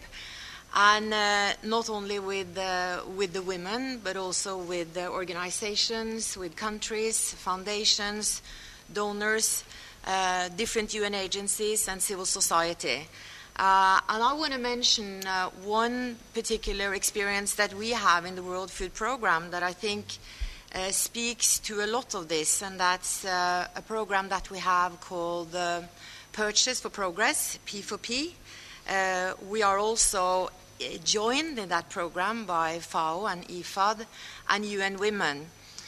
and uh, not only with uh, with the women, but also with the organizations, with countries, foundations, donors, uh, different U N agencies, and civil society. Uh, and I want to mention uh, one particular experience that we have in the World Food Programme that I think Uh, speaks to a lot of this, and that's uh, a program that we have called uh, Purchase for Progress, P four P. Uh, we are also uh, joined in that program by F A O and I F A D and U N Women.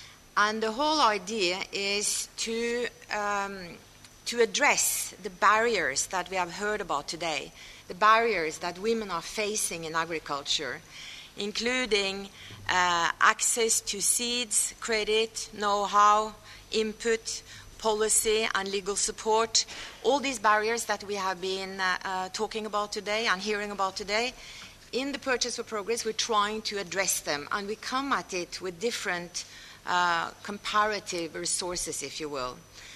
And the whole idea is to, um, to address the barriers that we have heard about today, the barriers that women are facing in agriculture, including uh, access to seeds, credit, know-how, input, policy, and legal support. All these barriers that we have been uh, uh, talking about today and hearing about today, in the Purchase for Progress, we're trying to address them, and we come at it with different uh, comparative resources, if you will.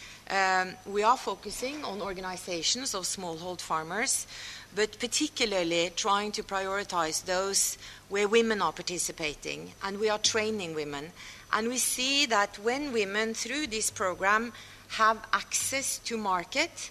Um, we are focusing on organizations of smallhold farmers, but particularly trying to prioritize those where women are participating, and we are training women. And we see that when women, through this program, have access to market,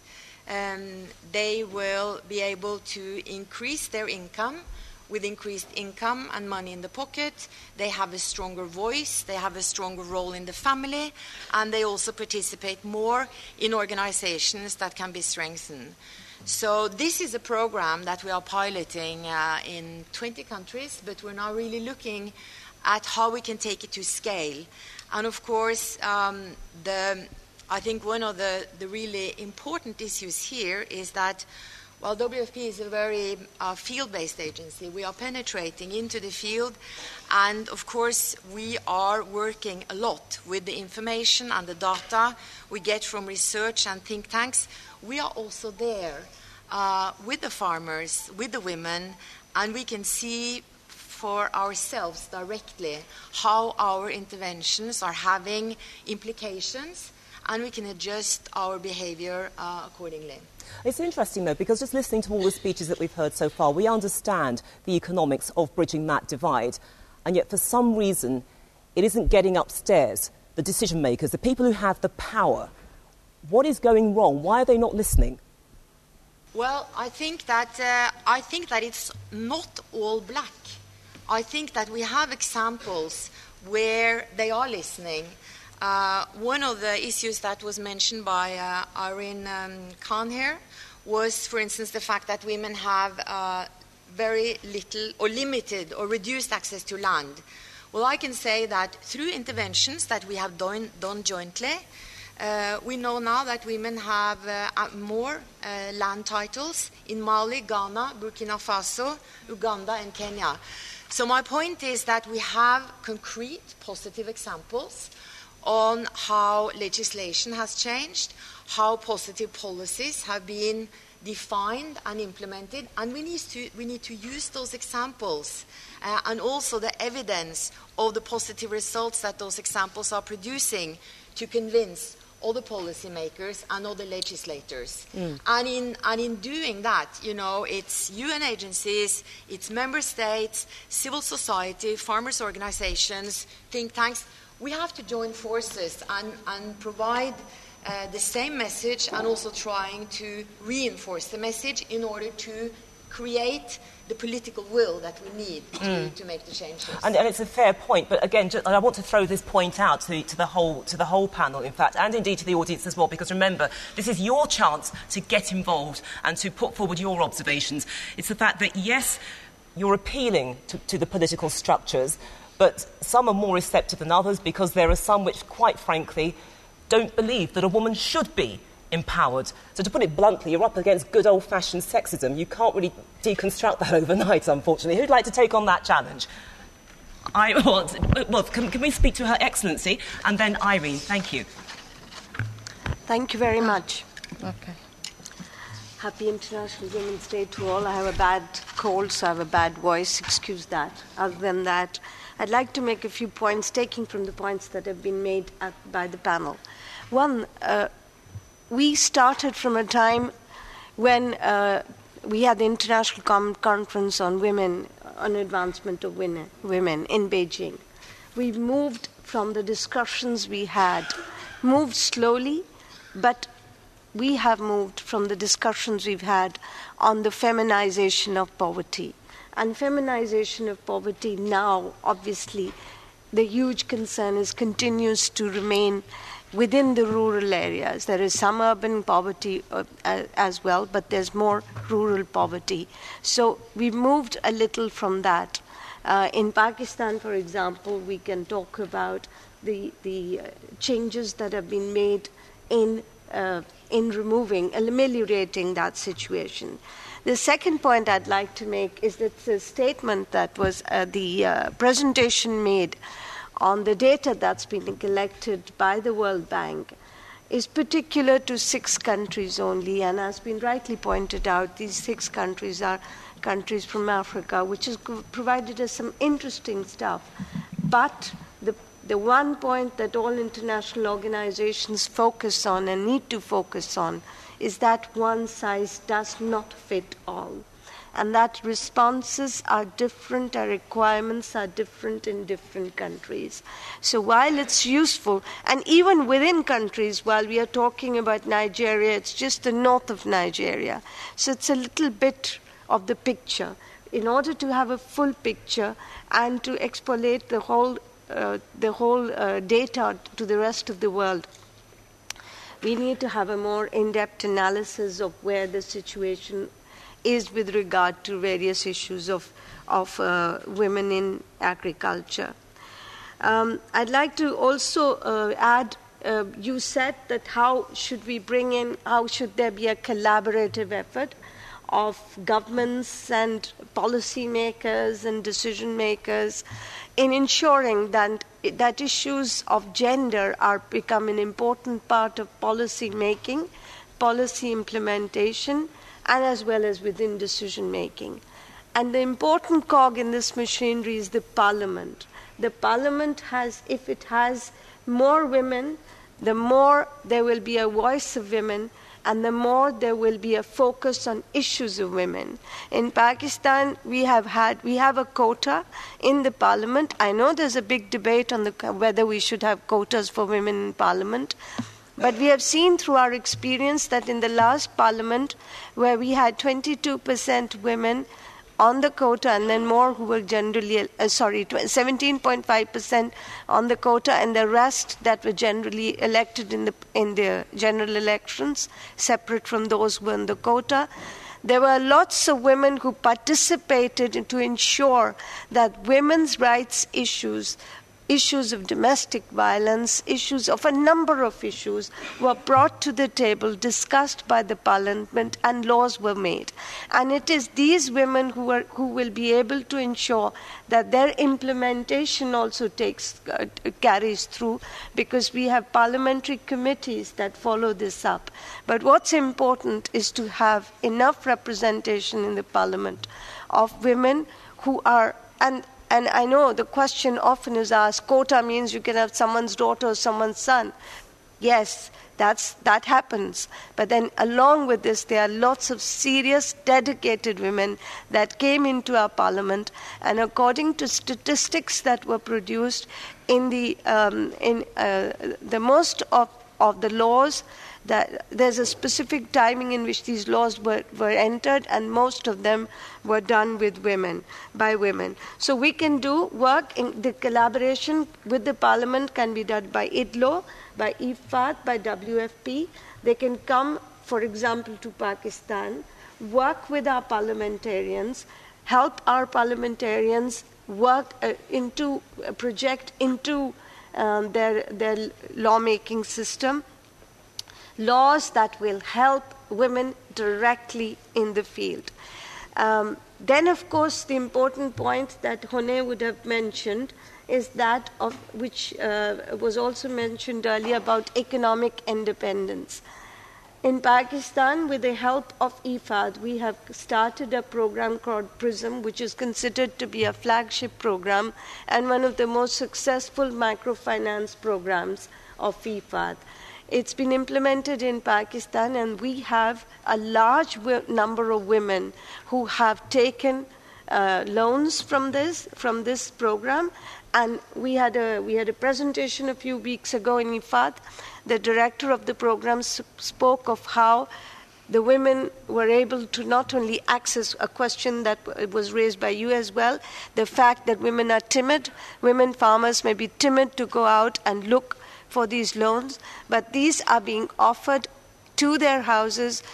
um, they will be able to increase their income. With increased income and money in the pocket, they have a stronger voice, they have a stronger role in the family, and they also participate more in organizations that can be strengthened. So this is a program that we are piloting uh, in twenty countries, but we're now really looking at how we can take it to scale. And of course, um, the, I think one of the, the really important issues here is that while W F P is a very uh, field-based agency, we are penetrating into the field, and of course we are working a lot with the information and the data we get from research and think tanks. We are also there uh, with the farmers, with the women, and we can see for ourselves directly how our interventions are having implications, and we can adjust our behavior uh, accordingly. It's interesting, though, because just listening to all the speeches that we've heard so far, we understand the economics of bridging that divide, and yet for some reason it isn't getting upstairs, the decision makers, the people who have the power. What is going wrong? Why are they not listening? Well, I think that uh, I think that it's not all black. I think that we have examples where they are listening. Uh, one of the issues that was mentioned by uh, Irene um, Khan here was, for instance, the fact that women have uh, very little or limited or reduced access to land. Well, I can say that through interventions that we have done, done jointly, uh, we know now that women have uh, more uh, land titles in Mali, Ghana, Burkina Faso, Uganda, and Kenya. So my point is that we have concrete positive examples on how legislation has changed, how positive policies have been defined and implemented, and we need to, we need to use those examples uh, and also the evidence of the positive results that those examples are producing to convince all the policymakers and all the legislators. Mm. And, in, and in doing that, you know, it's U N agencies, it's member states, civil society, farmers' organizations, think tanks. We have to join forces and, and provide uh, the same message and also trying to reinforce the message in order to create the political will that we need to, mm. to make the changes. And, and it's a fair point, but again, just, I want to throw this point out to, to, the whole, to the whole panel, in fact, and indeed to the audience as well, because remember, this is your chance to get involved and to put forward your observations. It's the fact that, yes, you're appealing to, to the political structures, but some are more receptive than others because there are some which, quite frankly, don't believe that a woman should be empowered. So to put it bluntly, you're up against good old-fashioned sexism. You can't really deconstruct that overnight, unfortunately. Who'd like to take on that challenge? I, well, well can, can we speak to Her Excellency? And then Irene, thank you. Thank you very much. Okay. Happy International Women's Day to all. I have a bad cold, so I have a bad voice. Excuse that. Other than that, I'd like to make a few points, taking from the points that have been made at, by the panel. One, uh, we started from a time when uh, we had the International Com- Conference on Women, on Advancement of women, women in Beijing. We moved from the discussions we had, moved slowly, but we have moved from the discussions we've had on the feminization of poverty. And feminization of poverty now, obviously, the huge concern is continues to remain within the rural areas. There is some urban poverty uh, as well, but there's more rural poverty. So we moved a little from that. Uh, in Pakistan, for example, we can talk about the, the uh, changes that have been made in, uh, in removing, ameliorating that situation. The second point I'd like to make is that the statement that was uh, the uh, presentation made on the data that's been collected by the World Bank is particular to six countries only, and has been rightly pointed out, these six countries are countries from Africa, which has provided us some interesting stuff. But the, the one point that all international organizations focus on and need to focus on is that one size does not fit all. And that responses are different, our requirements are different in different countries. So while it's useful, and even within countries, while we are talking about Nigeria, it's just the north of Nigeria. So it's a little bit of the picture. In order to have a full picture and to exploit the whole, uh, the whole uh, data to the rest of the world, we need to have a more in-depth analysis of where the situation is with regard to various issues of, of uh, women in agriculture. Um, I'd like to also uh, add, uh, you said that how should we bring in, how should there be a collaborative effort of governments and policymakers and decision makers in ensuring that, that issues of gender are become an important part of policy making, policy implementation, and as well as within decision-making. And the important cog in this machinery is the parliament. The parliament has, if it has more women, the more there will be a voice of women, and the more there will be a focus on issues of women. In Pakistan, we have had, we have a quota in the parliament. I know there's a big debate on the, whether we should have quotas for women in parliament. But we have seen through our experience that in the last parliament, where we had twenty-two percent women, on the quota, and then more who were generally, uh, sorry, seventeen point five percent on the quota, and the rest that were generally elected in the in the general elections, separate from those who were in the quota. There were lots of women who participated to ensure that women's rights issues, issues of domestic violence, issues of a number of issues were brought to the table, discussed by the parliament, and laws were made. And it is these women who are who will be able to ensure that their implementation also takes uh, carries through, because we have parliamentary committees that follow this up. But what's important is to have enough representation in the parliament of women who are and And I know the question often is asked, quota means you can have someone's daughter or someone's son. Yes, that's, that happens. But then along with this, there are lots of serious, dedicated women that came into our parliament. And according to statistics that were produced, in the, um, in, uh, the most of, of the laws, that there's a specific timing in which these laws were, were entered, and most of them were done with women, by women. So we can do work in the collaboration with the parliament can be done by I D L O, by I F A D, by W F P. They can come, for example, to Pakistan, work with our parliamentarians, help our parliamentarians work uh, into, uh, project into um, their, their lawmaking system, laws that will help women directly in the field. Um, then, of course, the important point that Hone would have mentioned is that of which uh, was also mentioned earlier about economic independence. In Pakistan, with the help of I F A D, we have started a program called PRISM, which is considered to be a flagship program and one of the most successful microfinance programs of I F A D. It's been implemented in Pakistan, and we have a large number of women who have taken uh, loans from this from this program. And we had a we had a presentation a few weeks ago in I F A D. The director of the program spoke of how the women were able to not only access a question that was raised by you as well, the fact that women are timid, women farmers may be timid to go out and look for these loans, but these are being offered to their houses.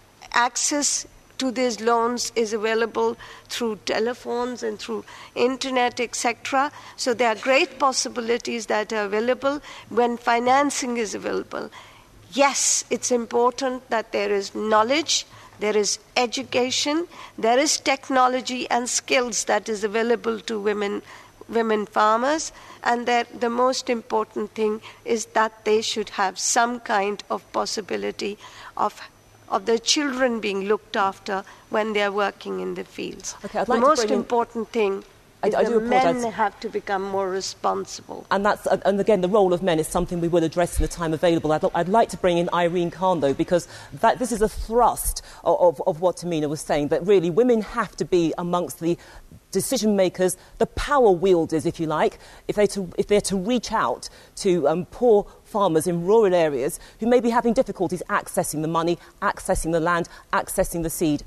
Access to these loans is available through telephones and through internet, et cetera. So there are great possibilities that are available when financing is available. Yes, it's important that there is knowledge, there is education, there is technology and skills that is available to women women farmers, and that the most important thing is that they should have some kind of possibility of of their children being looked after when they are working in the fields. Okay, I'd like the to most bring important thing I, is I the men apologise. have to become more responsible. And that's, and again, the role of men is something we will address in the time available. I'd, I'd like to bring in Irene Khan, though, because that, this is a thrust of, of, of what Tamina was saying, that really women have to be amongst the decision makers, the power wielders, if you like, if they're to, if they're to reach out to um, poor farmers in rural areas who may be having difficulties accessing the money, accessing the land, accessing the seed.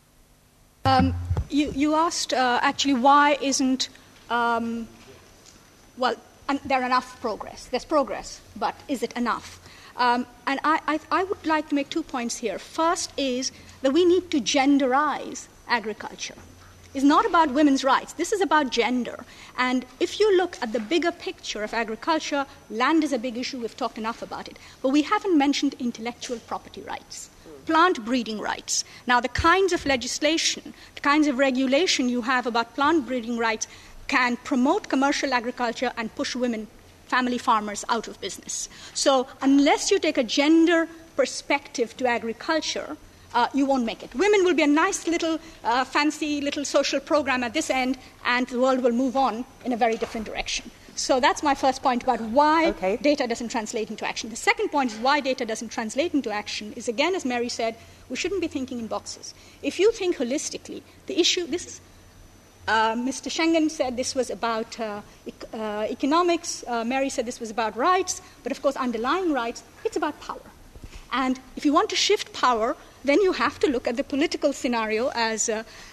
Um, you, you asked uh, actually why isn't, um, well, and there enough progress. There's progress, but is it enough? Um, and I, I, I would like to make two points here. First is that we need to genderize agriculture. It's not about women's rights. This is about gender. And if you look at the bigger picture of agriculture, land is a big issue. We've talked enough about it. But we haven't mentioned intellectual property rights, plant breeding rights. Now, the kinds of legislation, the kinds of regulation you have about plant breeding rights can promote commercial agriculture and push women, family farmers, out of business. So unless you take a gender perspective to agriculture, Uh, you won't make it. Women will be a nice little, uh, fancy little social program at this end, and the world will move on in a very different direction. So that's my first point about why okay. data doesn't translate into action. The second point is why data doesn't translate into action is, again, as Mary said, we shouldn't be thinking in boxes. If you think holistically, the issue, this is, uh, Mister Schengen said this was about uh, ec- uh, economics, uh, Mary said this was about rights, but of course underlying rights, it's about power. And if you want to shift power, then you have to look at the political scenario, as uh,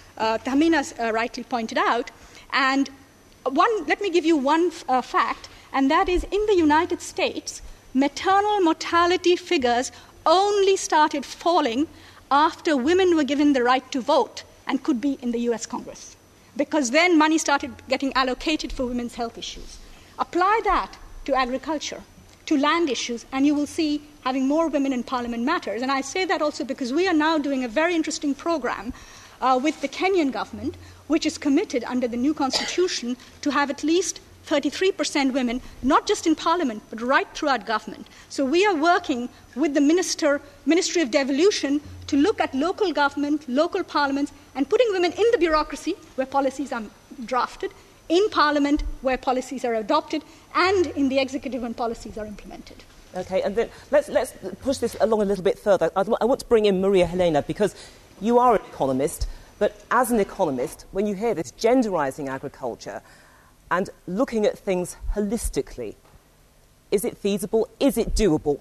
uh, Tahmina's uh, rightly pointed out. And one, let me give you one uh, fact, and that is in the United States, maternal mortality figures only started falling after women were given the right to vote and could be in the U S Congress, because then money started getting allocated for women's health issues. Apply that to agriculture, to land issues, and you will see having more women in parliament matters. And I say that also because we are now doing a very interesting program uh, with the Kenyan government, which is committed under the new constitution to have at least thirty-three percent women, not just in parliament, but right throughout government. So we are working with the minister, Ministry of Devolution to look at local government, local parliaments, and putting women in the bureaucracy where policies are drafted, in parliament where policies are adopted, and in the executive when policies are implemented. Okay, and then let's, let's push this along a little bit further. I, I want to bring in Maria Helena, because you are an economist, but as an economist, when you hear this genderising agriculture and looking at things holistically, is it feasible? Is it doable?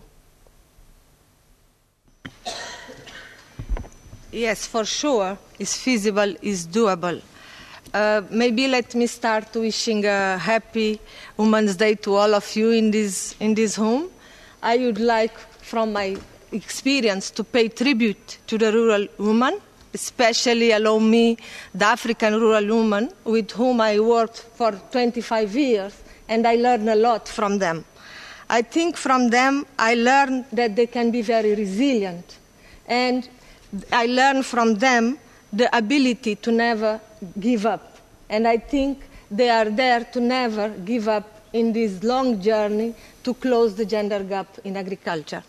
Yes, for sure, it's feasible, it's doable. Uh, maybe let me start wishing a happy Women's Day to all of you in this, in this home. I would like, from my experience, to pay tribute to the rural woman, especially, allow me, the African rural woman with whom I worked for twenty-five years, and I learned a lot from them. I think from them I learned that they can be very resilient, and I learned from them the ability to never give up. And I think they are there to never give up in this long journey to close the gender gap in agriculture.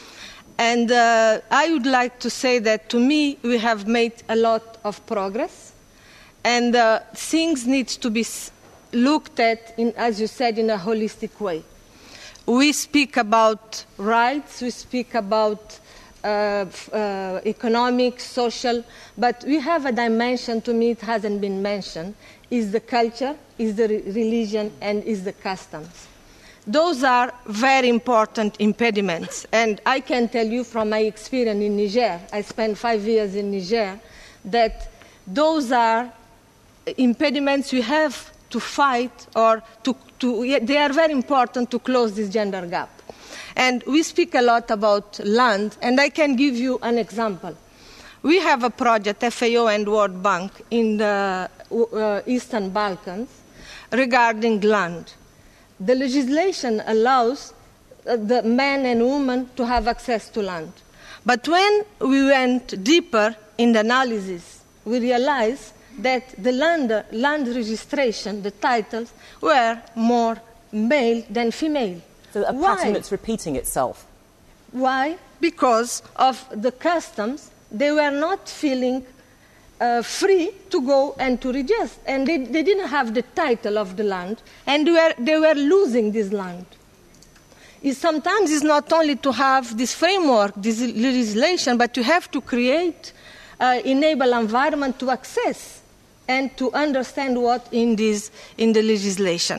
And uh, I would like to say that, to me, we have made a lot of progress, and uh, things need to be looked at, in, as you said, in a holistic way. We speak about rights, we speak about uh, uh, economic, social, but we have a dimension, to me, it hasn't been mentioned, is the culture, is the re- religion, and is the customs. Those are very important impediments. And I can tell you from my experience in Niger, I spent five years in Niger, that those are impediments we have to fight, or to, to, they are very important to close this gender gap. And we speak a lot about land, and I can give you an example. We have a project, F A O and World Bank, in the uh, Eastern Balkans regarding land. The legislation allows uh, the men and women to have access to land. But when we went deeper in the analysis, we realized that the land, land registration, the titles, were more male than female. So a Why? pattern that's repeating itself. Why? Because of the customs, they were not feeling Uh, free to go and to register. And they, they didn't have the title of the land, and they were, they were losing this land. It sometimes it's not only to have this framework, this legislation, but you have to create uh, enable environment to access and to understand what in, this, in the legislation.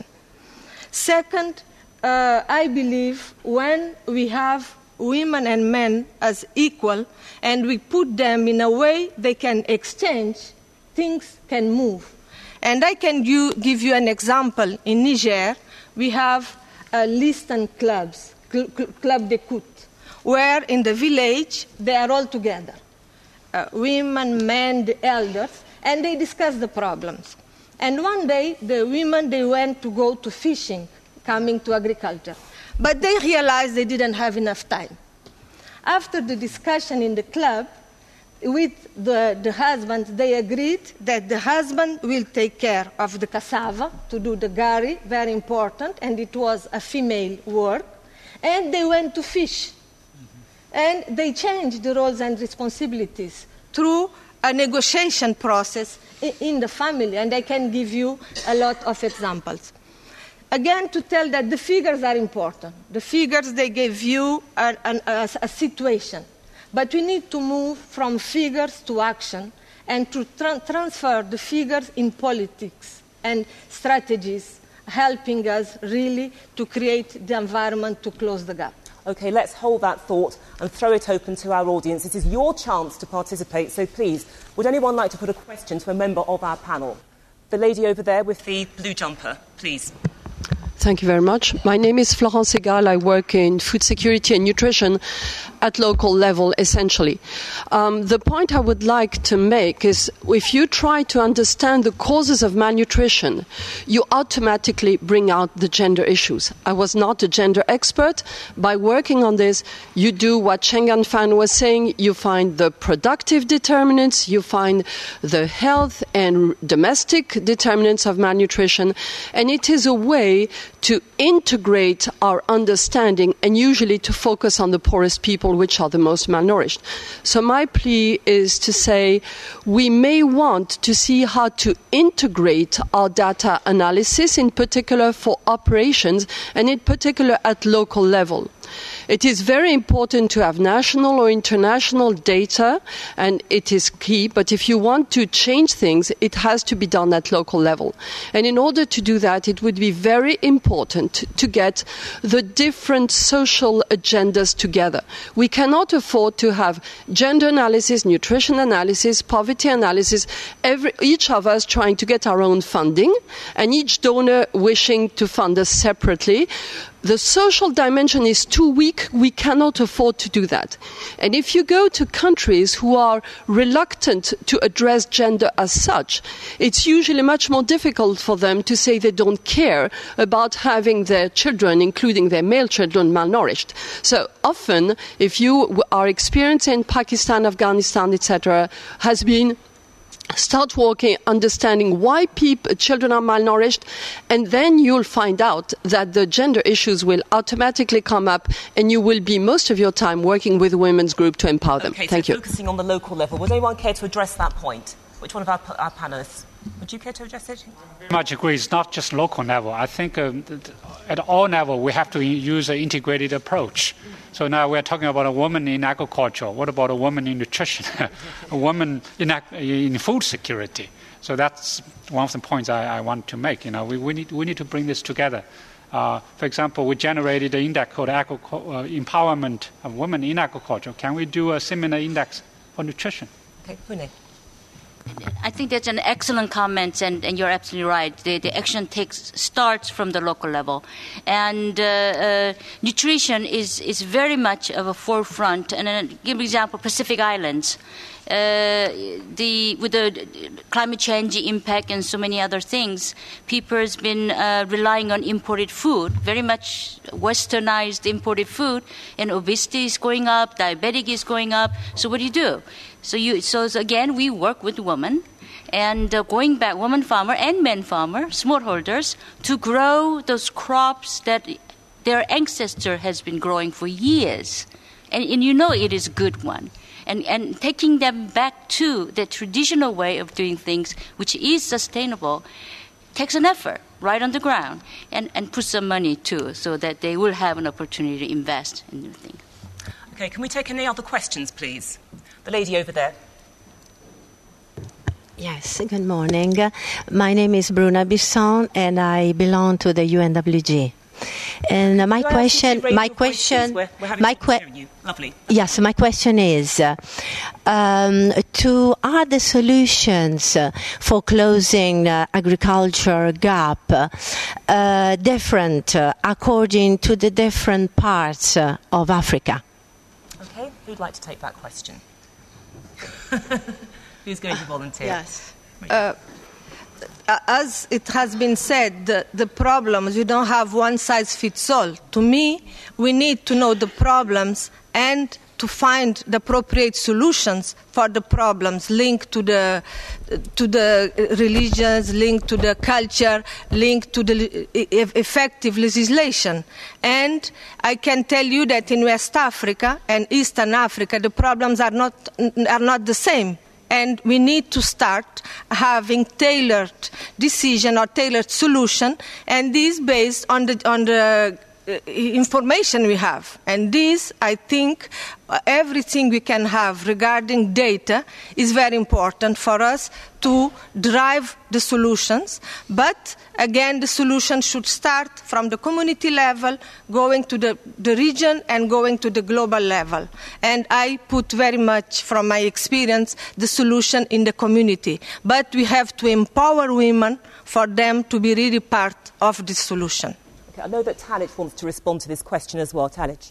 Second, uh, I believe when we have women and men as equal, and we put them in a way they can exchange, things can move. And I can you, give you an example. In Niger, we have uh, Listan clubs, Cl- Cl- Club d'écoute, where in the village they are all together, uh, women, men, the elders, and they discuss the problems. And one day, the women, they went to go to fishing, coming to agriculture. But they realized they didn't have enough time. After the discussion in the club, with the, the husband, they agreed that the husband will take care of the cassava, to do the gari, very important, and it was a female work, and they went to fish. Mm-hmm. And they changed the roles and responsibilities through a negotiation process in, in the family, and I can give you a lot of examples. Again, to tell that the figures are important. The figures, they give you a, a, a situation. But we need to move from figures to action and to tra- transfer the figures in politics and strategies, helping us really to create the environment to close the gap. OK, let's hold that thought and throw it open to our audience. This is your chance to participate, so please, would anyone like to put a question to a member of our panel? The lady over there with the blue jumper, please. Thank you very much. My name is Florence Egal. I work in food security and nutrition at local level, essentially. Um, the point I would like to make is if you try to understand the causes of malnutrition, you automatically bring out the gender issues. I was not a gender expert. By working on this, you do what Cheng-An Fan was saying. You find the productive determinants, you find the health and domestic determinants of malnutrition, and it is a way to integrate our understanding and usually to focus on the poorest people, which are the most malnourished. So my plea is to say we may want to see how to integrate our data analysis, in particular for operations, and in particular at local level. It is very important to have national or international data, and it is key, but if you want to change things, it has to be done at local level. And in order to do that, it would be very important to get the different social agendas together. We cannot afford to have gender analysis, nutrition analysis, poverty analysis, every, each of us trying to get our own funding, and each donor wishing to fund us separately. The social dimension is too weak. We cannot afford to do that. And if you go to countries who are reluctant to address gender as such, it's usually much more difficult for them to say they don't care about having their children, including their male children, malnourished. So often, if you are experienced in Pakistan, Afghanistan, et cetera, has been start working, understanding why people, children are malnourished, and then you'll find out that the gender issues will automatically come up, and you will be most of your time working with a women's group to empower them. Okay, Thank so you. Focusing on the local level, would anyone care to address that point? Which one of our, our panellists? Would you care to address it? I very much agree. It's not just local level. I think um, at all levels we have to use an integrated approach. So now we're talking about a woman in agriculture. What about a woman in nutrition? A woman in, in food security? So that's one of the points I, I want to make. You know, we, we, need, we need to bring this together. Uh, for example, we generated an index called Agric- uh, Empowerment of Women in Agriculture. Can we do a similar index for nutrition? Okay, Pune. I think that's an excellent comment, and, and you're absolutely right. The, the action takes starts from the local level, and uh, uh, nutrition is is very much of a forefront. And uh, give an example: Pacific Islands, uh, the with the climate change impact and so many other things, people has been uh, relying on imported food, very much westernized imported food, and obesity is going up, diabetic is going up. So what do you do? So, you, so again, we work with women, and uh, going back, women farmer and men farmer, smallholders, to grow those crops that their ancestor has been growing for years, and, and you know it is a good one, and and taking them back to the traditional way of doing things, which is sustainable, takes an effort right on the ground, and and put some money too, so that they will have an opportunity to invest in new things. Okay, can we take any other questions, please? The lady over there. Yes, good morning. My name is Bruna Bisson, and I belong to the U N W G. And my question, my question, we're, we're my question, lovely. Yes, my question is, uh, um, to are the solutions uh, for closing uh, agriculture gap uh, different uh, according to the different parts uh, of Africa? Okay, who'd like to take that question? Who's going to volunteer? Yes. Uh, as it has been said, the, the problems, you don't have one size fits all. To me, we need to know the problems and to find the appropriate solutions for the problems linked to the to the religions, linked to the culture, linked to the effective legislation. And I can tell you that in West Africa and Eastern Africa, the problems are not are not the same. And we need to start having tailored decision or tailored solution, and this based on the on the information we have. And this, I think, uh, everything we can have regarding data is very important for us to drive the solutions. But again, the solution should start from the community level, going to the, the region and going to the global level. And I put very much, from my experience, the solution in the community. But we have to empower women for them to be really part of this solution. Okay, I know that Talich wants to respond to this question as well. Talich.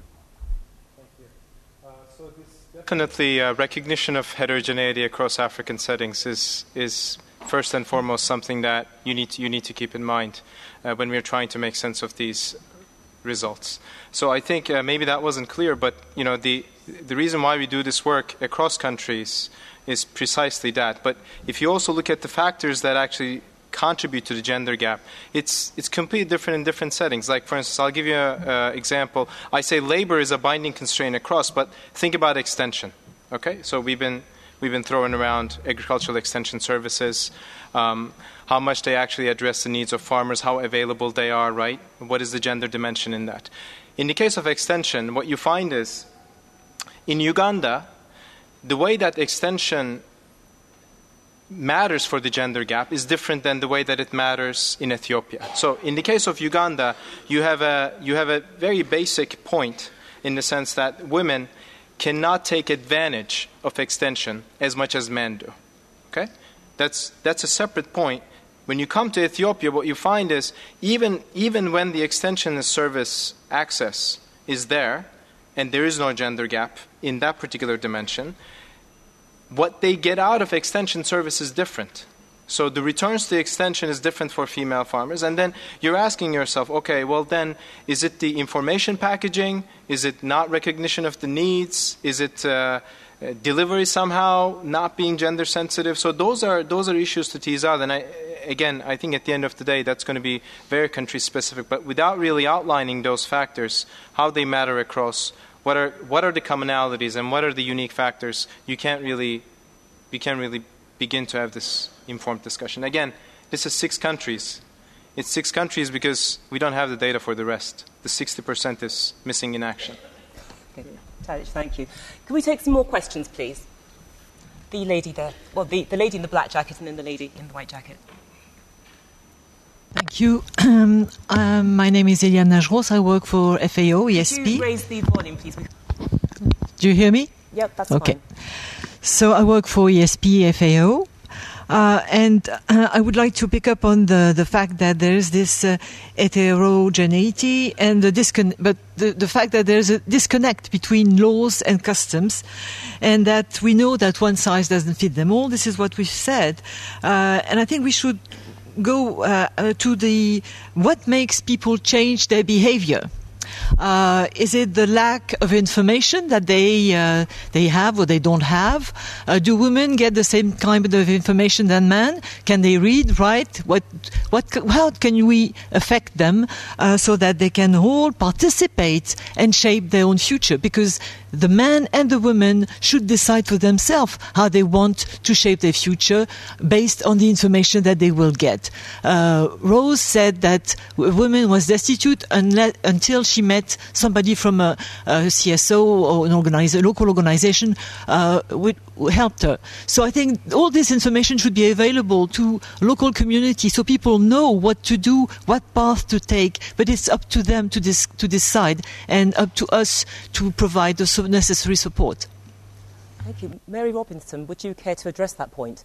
Definitely, uh, recognition of heterogeneity across African settings is is first and foremost something that you need to, you need to keep in mind uh, when we're trying to make sense of these results. So I think uh, maybe that wasn't clear, but you know the the reason why we do this work across countries is precisely that. But if you also look at the factors that actually contribute to the gender gap, it's it's completely different in different settings. Like, for instance, I'll give you an uh, example. I say labor is a binding constraint across, but think about extension. Okay, so we've been we've been throwing around agricultural extension services, um, how much they actually address the needs of farmers, how available they are, right? What is the gender dimension in that? In the case of extension, what you find is in Uganda, the way that extension matters for the gender gap is different than the way that it matters in Ethiopia. So in the case of Uganda, you have a you have a very basic point in the sense that women cannot take advantage of extension as much as men do. Okay? That's that's a separate point. When you come to Ethiopia, what you find is even even when the extension service access is there and there is no gender gap in that particular dimension, what they get out of extension service is different. So the returns to extension is different for female farmers. And then you're asking yourself, okay, well then, is it the information packaging? Is it not recognition of the needs? Is it uh, delivery somehow not being gender sensitive? So those are those are issues to tease out. And I, again, I think at the end of the day, that's going to be very country specific. But without really outlining those factors, how they matter across, What are what are the commonalities and what are the unique factors? You can't really, you can't really begin to have this informed discussion. Again, this is six countries. It's six countries because we don't have the data for the rest. The sixty percent is missing in action. Okay. Talich, thank you. Can we take some more questions, please? The lady there. Well, the, the lady in the black jacket and then the lady in the white jacket. Thank you. Um, um, my name is Eliane Najros. I work for F A O, E S P. Could you raise the volume, please? Do you hear me? Yep, that's okay. fine. So I work for E S P, F A O. Uh, and uh, I would like to pick up on the, the fact that there is this uh, heterogeneity and the discon- but the, the fact that there is a disconnect between laws and customs, and that we know that one size doesn't fit them all. This is what we've said, uh, and I think we should go uh, uh, to the what makes people change their behavior. Uh, is it the lack of information that they uh, they have or they don't have? Uh, do women get the same kind of information than men? Can they read, write? What what? How can we affect them uh, so that they can all participate and shape their own future? Because the men and the women should decide for themselves how they want to shape their future based on the information that they will get. Uh, Rose said that a woman was destitute unless, until she met somebody from a, a C S O or an organizer, local organization uh, which helped her. So I think all this information should be available to local community so people know what to do, what path to take, but it's up to them to, dis- to decide and up to us to provide the necessary support. Thank you. Mary Robinson, would you care to address that point?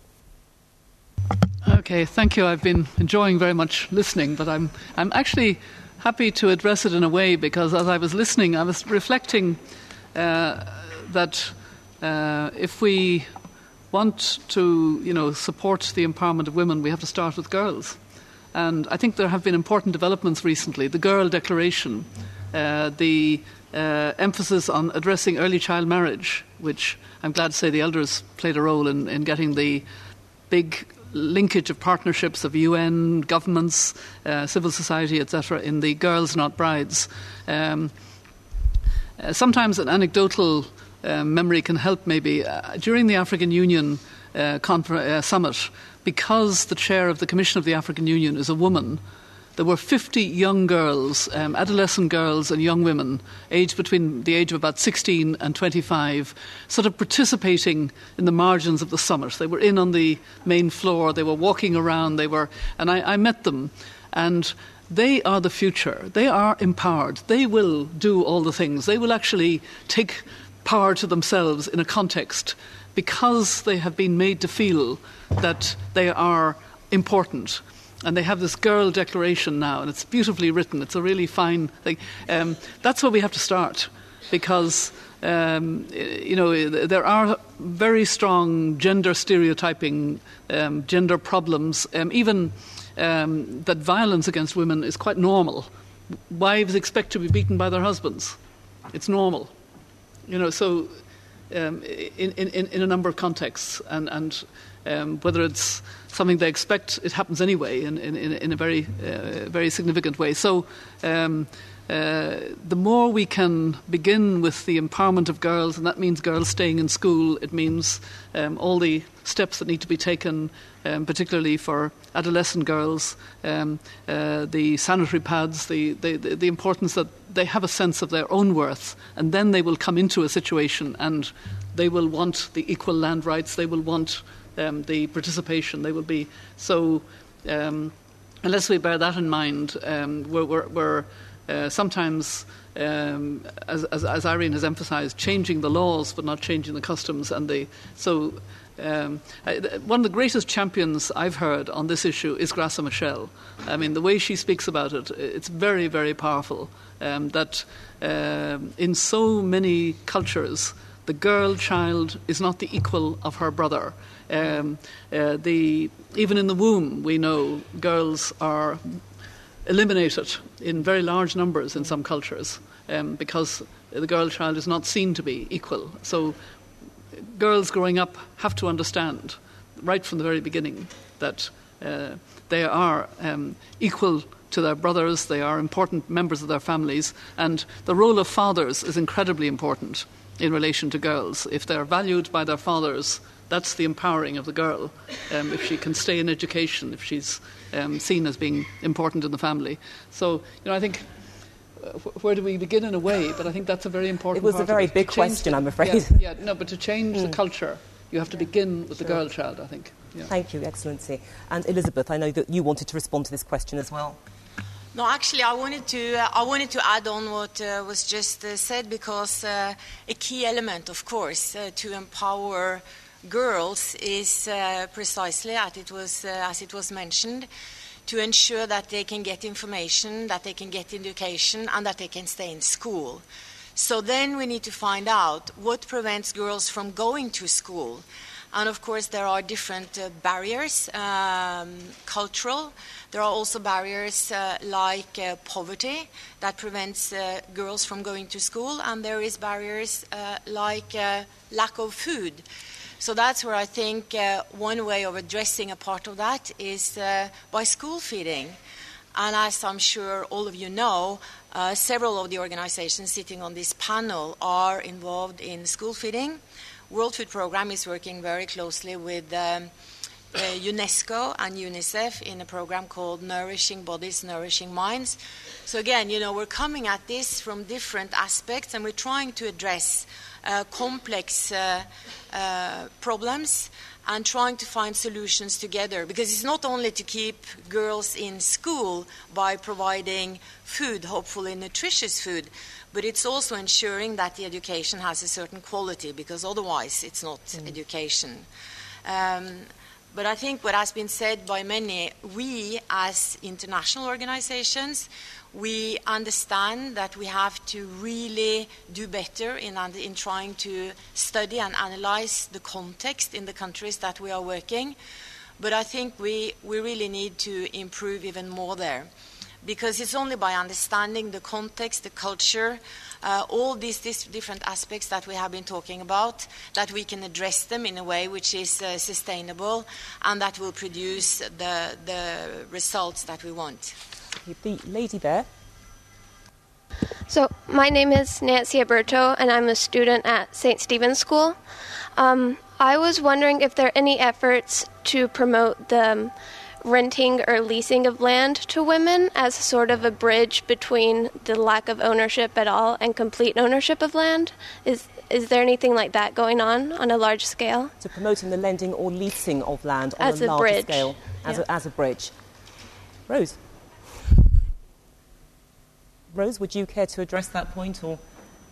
Okay, thank you. I've been enjoying very much listening, but I'm I'm actually happy to address it in a way because as I was listening, I was reflecting uh, that uh, if we want to, you know, support the empowerment of women, we have to start with girls. And I think there have been important developments recently. The Girl Declaration, uh, the Uh, emphasis on addressing early child marriage, which I'm glad to say the elders played a role in, in getting the big linkage of partnerships of U N, governments, uh, civil society, et cetera, in the Girls Not Brides. Um, uh, sometimes an anecdotal uh, memory can help maybe. Uh, during the African Union uh, confer- uh, summit, because the chair of the Commission of the African Union is a woman, there were fifty young girls, um, adolescent girls and young women, aged between the age of about sixteen and twenty-five, sort of participating in the margins of the summit. They were in on the main floor, they were walking around, they were, and I, I met them, and they are the future. They are empowered. They will do all the things. They will actually take power to themselves in a context because they have been made to feel that they are important. And they have this girl declaration now, and it's beautifully written. It's a really fine thing. Um, that's where we have to start, because um, you know there are very strong gender stereotyping, um, gender problems, um, even um, that violence against women is quite normal. Wives expect to be beaten by their husbands. It's normal, you know. So um, in, in, in a number of contexts, and and um, whether it's something they expect, it happens anyway in, in, in a very, uh, very significant way. So um, uh, the more we can begin with the empowerment of girls, and that means girls staying in school, it means um, all the steps that need to be taken, um, particularly for adolescent girls, um, uh, the sanitary pads, the, the, the importance that they have a sense of their own worth, and then they will come into a situation and they will want the equal land rights, they will want Um, the participation. They will be so. Um, unless we bear that in mind, um, we're, we're, we're uh, sometimes, um, as, as, as Irene has emphasised, changing the laws but not changing the customs. And the so um, I, one of the greatest champions I've heard on this issue is Graça Machel. I mean, the way she speaks about it, it's very, very powerful. Um, that um, in so many cultures, the girl child is not the equal of her brother. Um, uh, the, even in the womb, we know girls are eliminated in very large numbers in some cultures um, because the girl child is not seen to be equal. So girls growing up have to understand right from the very beginning that uh, they are um, equal to their brothers, they are important members of their families, and the role of fathers is incredibly important in relation to girls. If they're valued by their fathers, that's the empowering of the girl. Um, if she can stay in education, if she's um, seen as being important in the family. So, you know, I think, uh, where do we begin in a way? But I think that's a very important It was part a very of it. big To change question, the, I'm afraid. Yeah, yeah, no, but to change Mm. the culture, you have to begin with Sure. the girl child, I think. Yeah. Thank you, Excellency. And Elizabeth, I know that you wanted to respond to this question as well. No, actually, I wanted to uh, I wanted to add on what uh, was just uh, said, because uh, a key element, of course, uh, to empower girls is uh, precisely as it was uh, as it was mentioned, to ensure that they can get information, that they can get education, and that they can stay in school. So then we need to find out what prevents girls from going to school. And of course, there are different uh, barriers, um, cultural. There are also barriers uh, like uh, poverty that prevents uh, girls from going to school, and there is barriers uh, like uh, lack of food. So that's where I think uh, one way of addressing a part of that is uh, by school feeding. And as I'm sure all of you know, uh, several of the organizations sitting on this panel are involved in school feeding. World Food Programme is working very closely with um, uh, UNESCO and UNICEF in a program called Nourishing Bodies, Nourishing Minds. So again, you know, we're coming at this from different aspects, and we're trying to address uh, complex uh, uh, problems and trying to find solutions together. Because it's not only to keep girls in school by providing food, hopefully nutritious food, but it's also ensuring that the education has a certain quality, because otherwise it's not mm. education. Um, but I think what has been said by many, we as international organizations, we understand that we have to really do better in, in trying to study and analyze the context in the countries that we are working. But I think we, we really need to improve even more there. Because it's only by understanding the context, the culture, uh, all these, these different aspects that we have been talking about, that we can address them in a way which is uh, sustainable and that will produce the, the results that we want. The lady there. So my name is Nancy Alberto, and I'm a student at Saint Stephen's School. Um, I was wondering if there are any efforts to promote the um, renting or leasing of land to women as sort of a bridge between the lack of ownership at all and complete ownership of land? Is is there anything like that going on on a large scale? So promoting the lending or leasing of land on as a, a larger bridge. scale, as, Yeah. a, as a bridge. Rose? Rose, would you care to address that point? Or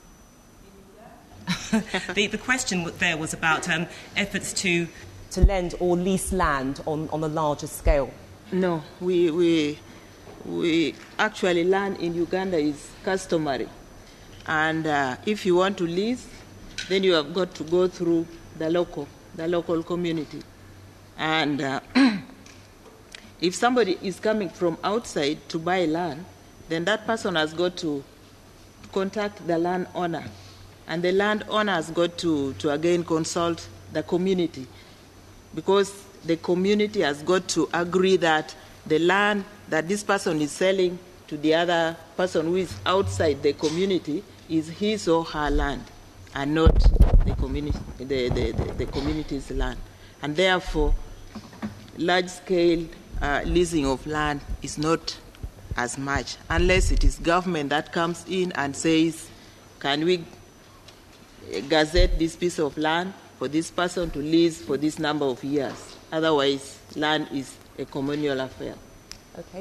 the, the question there was about um, efforts to... To lend or lease land on, on a larger scale? No, we, we, we actually land in Uganda is customary. And uh, if you want to lease, then you have got to go through the local, the local community. And uh, if somebody is coming from outside to buy land, then that person has got to contact the landowner. And the landowner has got to, to again consult the community, because the community has got to agree that the land that this person is selling to the other person who is outside the community is his or her land, and not the community, the, the, the, the community's land. And therefore, large-scale uh, leasing of land is not as much, unless it is government that comes in and says, can we gazette this piece of land for this person to lease for this number of years? Otherwise, land is a communal affair. Okay.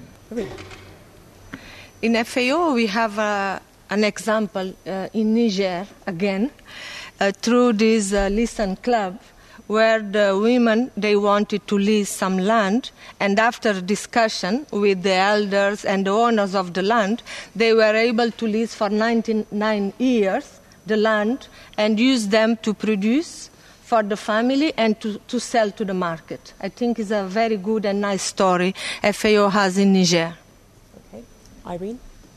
In F A O, we have uh, an example uh, in Niger, again, uh, through this uh, Listen Club, where the women, they wanted to lease some land, and after discussion with the elders and the owners of the land, they were able to lease for ninety-nine years the land and use them to produce for the family and to, to sell to the market. I think it's a very good and nice story F A O has in Niger. Okay. Irene?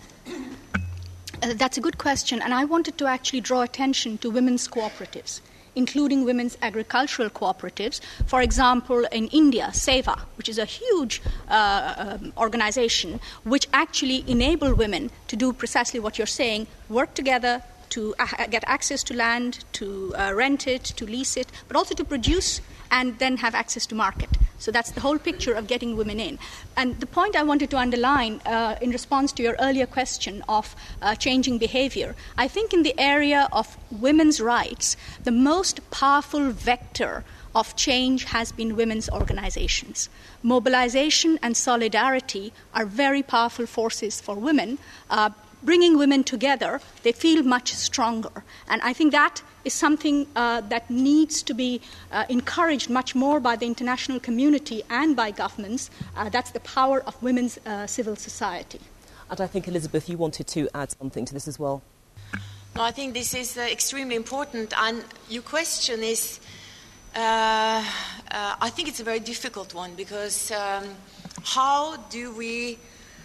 Uh, that's a good question, and I wanted to actually draw attention to women's cooperatives, including women's agricultural cooperatives. For example, in India, SEVA, which is a huge uh, um, organization, which actually enable women to do precisely what you're saying, work together to uh, get access to land, to uh, rent it, to lease it, but also to produce and then have access to market. So that's the whole picture of getting women in. And the point I wanted to underline uh, in response to your earlier question of uh, changing behavior, I think in the area of women's rights, the most powerful vector of change has been women's organizations. Mobilization and solidarity are very powerful forces for women. Uh, bringing women together, they feel much stronger. And I think that is something uh, that needs to be uh, encouraged much more by the international community and by governments. Uh, that's the power of women's uh, civil society. And I think, Elizabeth, you wanted to add something to this as well. No, I think this is uh, extremely important. And your question is, uh, uh, I think it's a very difficult one, because um, how do we...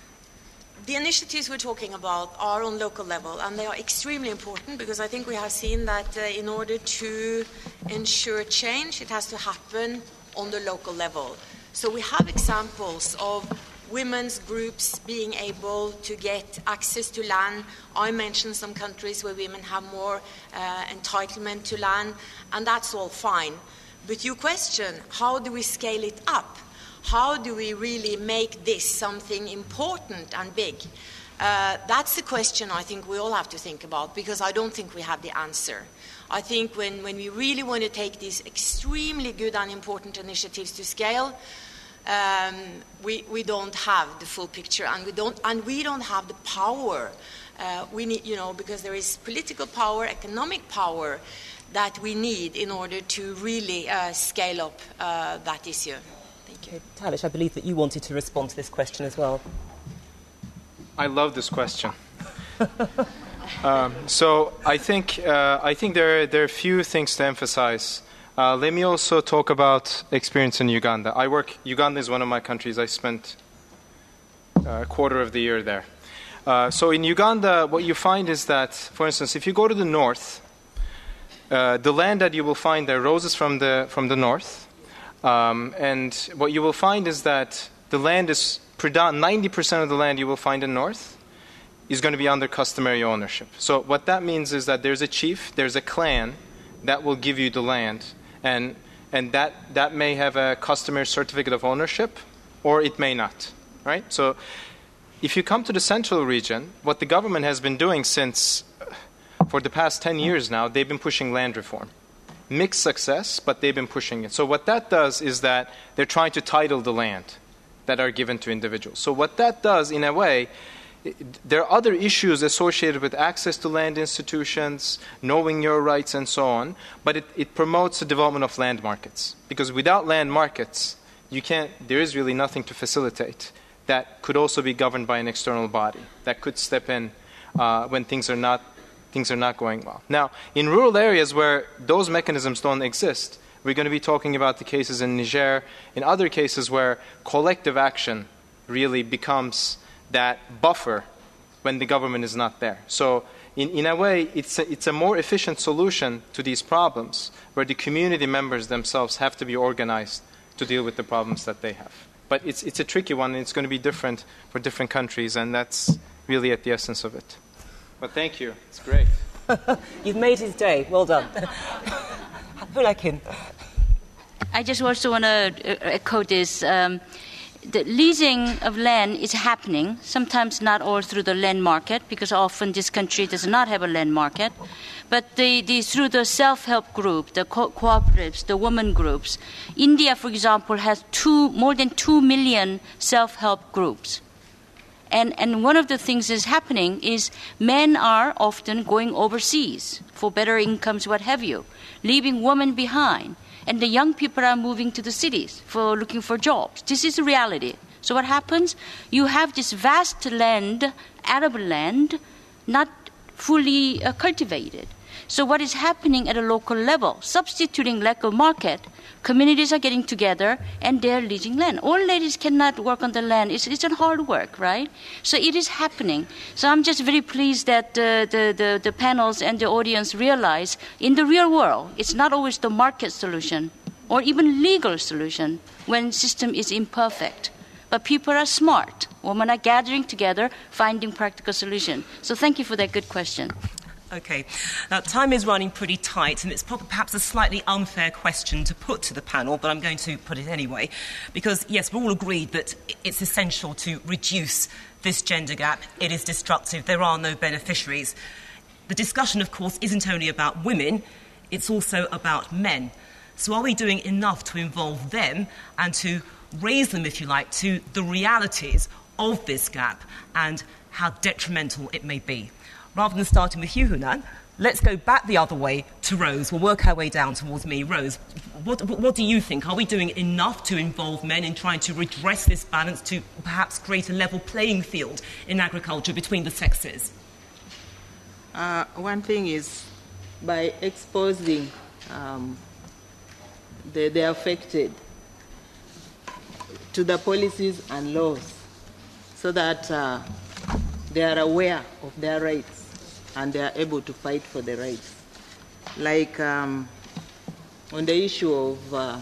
The initiatives we're talking about are on local level, and they are extremely important, because I think we have seen that uh, in order to ensure change, it has to happen on the local level. So we have examples of women's groups being able to get access to land. I mentioned some countries where women have more uh, entitlement to land, and that's all fine. But you question, how do we scale it up? How do we really make this something important and big? Uh, that's the question I think we all have to think about, because I don't think we have the answer. I think when, when we really want to take these extremely good and important initiatives to scale, um, we, we don't have the full picture, and we don't, and we don't have the power. Uh, we need, you know, because there is political power, economic power that we need in order to really uh, scale up uh, that issue. Okay, Talish, I believe that you wanted to respond to this question as well. I love this question. um, so I think uh, I think there there are a few things to emphasize. Uh, let me also talk about experience in Uganda. I work. Uganda is one of my countries. I spent a quarter of the year there. Uh, so in Uganda, what you find is that, for instance, if you go to the north, uh, the land that you will find there, roses from the from the north. Um, and what you will find is that the land is, ninety percent of the land you will find in north is going to be under customary ownership. So what that means is that there's a chief, there's a clan that will give you the land, and and that, that may have a customary certificate of ownership, or it may not, right? So if you come to the central region, what the government has been doing since, for the past ten years now, they've been pushing land reform. Mixed success, but they've been pushing it. So what that does is that they're trying to title the land that are given to individuals. So what that does, in a way, there are other issues associated with access to land institutions, knowing your rights, and so on, but it, it promotes the development of land markets. Because without land markets, you can't, there is really nothing to facilitate that could also be governed by an external body, that could step in uh, when things are not things are not going well. Now, in rural areas where those mechanisms don't exist, we're going to be talking about the cases in Niger, in other cases where collective action really becomes that buffer when the government is not there. So in, in a way, it's a, it's a more efficient solution to these problems where the community members themselves have to be organized to deal with the problems that they have. But it's, it's a tricky one, and it's going to be different for different countries, and that's really at the essence of it. But thank you. It's great. You've made his day. Well done. Who like him? I just also want to echo this. Um, the leasing of land is happening, sometimes not all through the land market, because often this country does not have a land market, but the, the, through the self-help group, the co- cooperatives, the women groups. India, for example, has two, more than two million self-help groups. And, and one of the things that's happening is men are often going overseas for better incomes, what have you, leaving women behind. And the young people are moving to the cities for looking for jobs. This is the reality. So what happens? You have this vast land, arable land, not fully uh, cultivated. So what is happening at a local level? Substituting lack of market, communities are getting together and they're leasing land. All ladies cannot work on the land. It's, it's a hard work, right? So it is happening. So I'm just very pleased that uh, the, the, the panels and the audience realize in the real world, it's not always the market solution or even legal solution when system is imperfect. But people are smart. Women are gathering together, finding practical solution. So thank you for that good question. Okay. Now, time is running pretty tight, and it's perhaps a slightly unfair question to put to the panel, but I'm going to put it anyway. Because, yes, we're all agreed that it's essential to reduce this gender gap. It is destructive. There are no beneficiaries. The discussion, of course, isn't only about women. It's also about men. So are we doing enough to involve them and to raise them, if you like, to the realities of this gap and how detrimental it may be? Rather than starting with you, Hunan, let's go back the other way to Rose. We'll work our way down towards me. Rose, what, what do you think? Are we doing enough to involve men in trying to redress this balance, to perhaps create a level playing field in agriculture between the sexes? Uh, one thing is by exposing um, the, the affected to the policies and laws so that uh, they are aware of their rights and they are able to fight for the rights. Like um, on the issue of uh,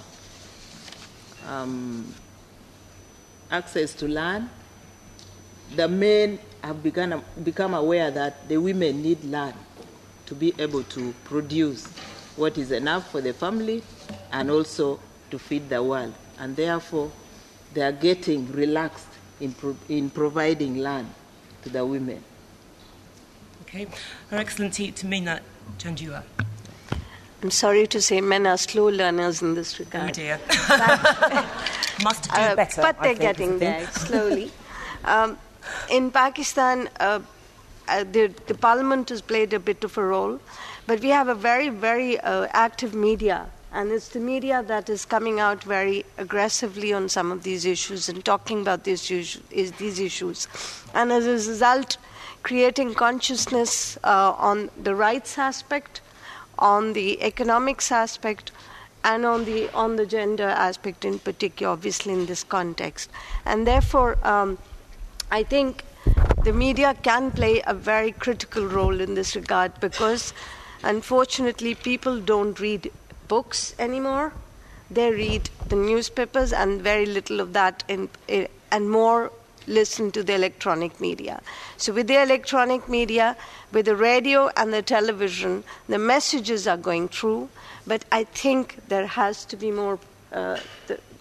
um, access to land, the men have begun, become aware that the women need land to be able to produce what is enough for the family and also to feed the world. And therefore, they are getting relaxed in, pro- in providing land to the women. Okay. Her Excellency Tamina Chanjua. I'm sorry to say men are slow learners in this regard. Oh dear. Must do uh, better. But they're getting there slowly. Um, in Pakistan, uh, uh, the, the parliament has played a bit of a role, but we have a very, very uh, active media. And it's the media that is coming out very aggressively on some of these issues and talking about these issues. These issues. And as a result, creating consciousness uh, on the rights aspect, on the economics aspect, and on the on the gender aspect in particular, obviously in this context. And therefore, um, I think the media can play a very critical role in this regard because, unfortunately, people don't read books anymore. They read the newspapers and very little of that in, in, and more listen to the electronic media. So with the electronic media, with the radio and the television, the messages are going through, but I think there has to be more, uh, the,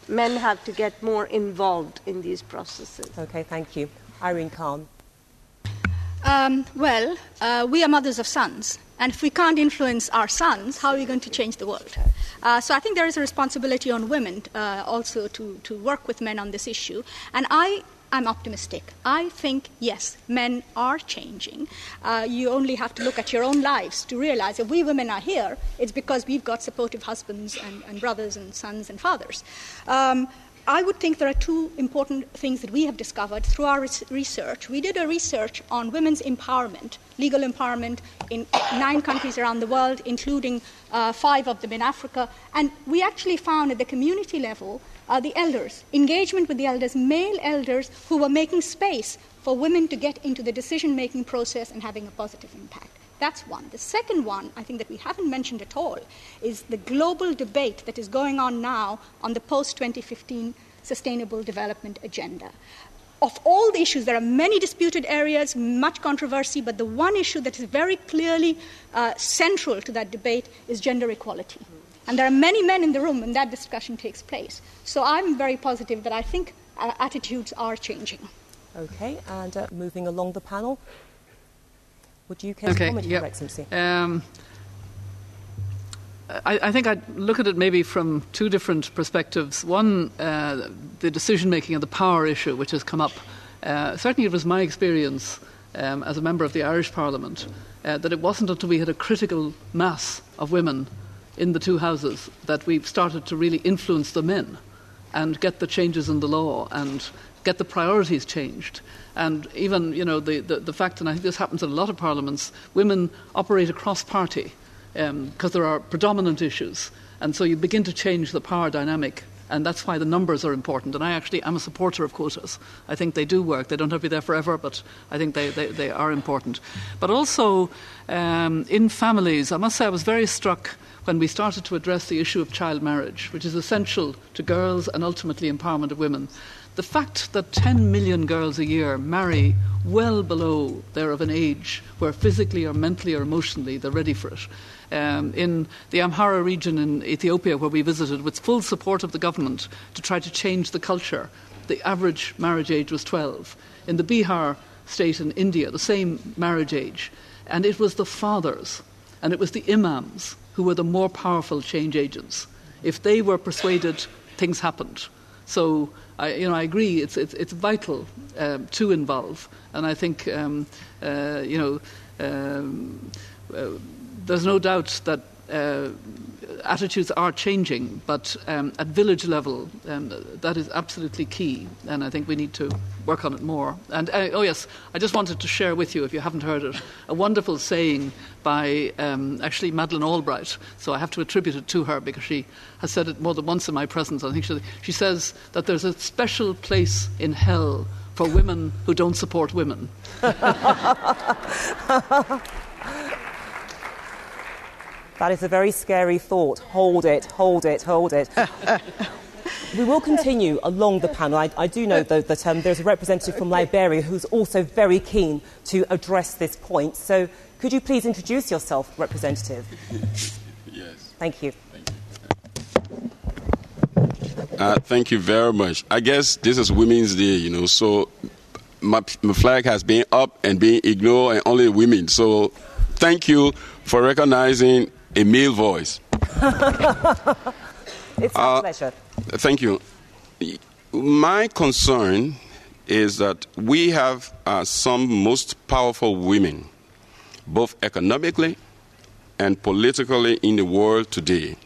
men have to get more involved in these processes. Okay, thank you. Irene Khan. Um, well, uh, we are mothers of sons, and if we can't influence our sons, how are we going to change the world? Uh, so I think there is a responsibility on women uh, also to, to work with men on this issue, and I am optimistic. I think, yes, men are changing. Uh, you only have to look at your own lives to realize if we women are here, it's because we've got supportive husbands and, and brothers and sons and fathers. Um, I would think there are two important things that we have discovered through our research. We did a research on women's empowerment, legal empowerment in nine countries around the world, including uh, five of them in Africa. And we actually found at the community level, uh, the elders, engagement with the elders, male elders who were making space for women to get into the decision-making process and having a positive impact. That's one. The second one, I think that we haven't mentioned at all, is the global debate that is going on now on the post twenty fifteen Sustainable Development Agenda. Of all the issues, there are many disputed areas, much controversy, but the one issue that is very clearly uh, central to that debate is gender equality. And there are many men in the room when that discussion takes place. So I'm very positive that I think uh, attitudes are changing. Okay, and uh, moving along the panel. Would you care to okay, comment, yep. Your Excellency? Um, I, I think I'd look at it maybe from two different perspectives. One, uh, the decision-making and the power issue, which has come up. Uh, certainly it was my experience um, as a member of the Irish Parliament uh, that it wasn't until we had a critical mass of women in the two houses that we started to really influence the men and get the changes in the law and get the priorities changed. And even, you know, the, the, the fact, and I think this happens in a lot of parliaments, women operate across party because um, there are predominant issues. And so you begin to change the power dynamic. And that's why the numbers are important. And I actually am a supporter of quotas. I think they do work. They don't have to be there forever, but I think they, they, they are important. But also um, in families, I must say I was very struck when we started to address the issue of child marriage, which is essential to girls and ultimately empowerment of women. The fact that ten million girls a year marry well below they're of an age where physically or mentally or emotionally they're ready for it. Um, in the Amhara region in Ethiopia, where we visited, with full support of the government to try to change the culture, the average marriage age was twelve. In the Bihar state in India, the same marriage age. And it was the fathers and it was the imams who were the more powerful change agents. If they were persuaded, things happened. So, I, you know, I agree. It's it's, it's vital um, to involve, and I think um, uh, you know um, uh, there's no doubt that uh, attitudes are changing. But um, at village level, um, that is absolutely key, and I think we need to work on it more. And uh, oh yes, I just wanted to share with you, if you haven't heard it, a wonderful saying by um, actually Madeleine Albright. So I have to attribute it to her because she has said it more than once in my presence. I think she, she says that there's a special place in hell for women who don't support women. That is a very scary thought. Hold it, hold it, hold it. We will continue along the panel. I, I do know, though, that um, there's a representative from Liberia who's also very keen to address this point. So could you please introduce yourself, Representative? Yes. Thank you. Uh, thank you very much. I guess this is Women's Day, you know, so my, my flag has been up and being ignored, and only women. So thank you for recognizing a male voice. It's a uh, pleasure. Thank you. My concern is that we have uh, some most powerful women, both economically and politically, in the world today.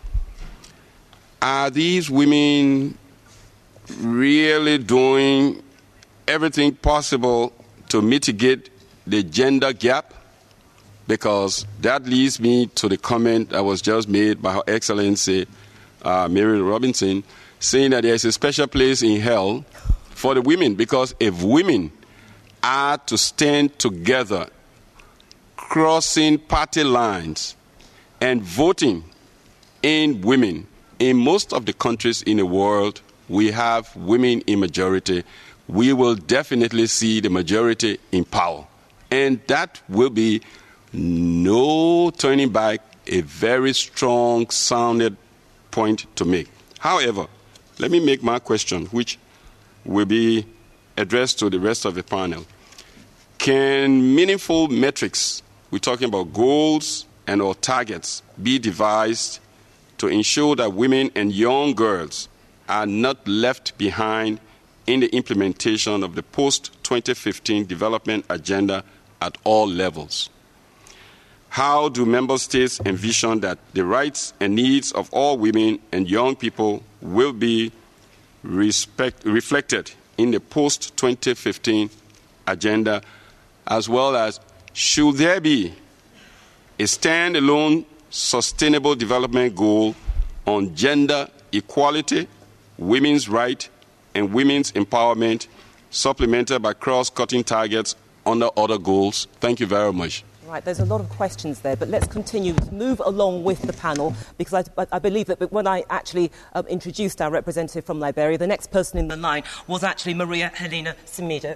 Are these women really doing everything possible to mitigate the gender gap? Because that leads me to the comment that was just made by Her Excellency uh, Mary Robinson, saying that there is a special place in hell for the women, because if women are to stand together, crossing party lines and voting in women, in most of the countries in the world, we have women in majority. We will definitely see the majority in power. And that will be no turning back, a very strong, sounded point to make. However, let me make my question, which will be addressed to the rest of the panel. Can meaningful metrics, we're talking about goals and or targets, be devised to ensure that women and young girls are not left behind in the implementation of the post twenty fifteen development agenda at all levels? How do member states envision that the rights and needs of all women and young people will be respect, reflected in the post twenty fifteen agenda, as well as should there be a standalone sustainable development goal on gender equality, women's rights, and women's empowerment, supplemented by cross-cutting targets under other goals? Thank you very much. Right, there's a lot of questions there, but let's continue to move along with the panel, because I, I believe that when I actually um, introduced our representative from Liberia, the next person in the line was actually Maria Helena Simido.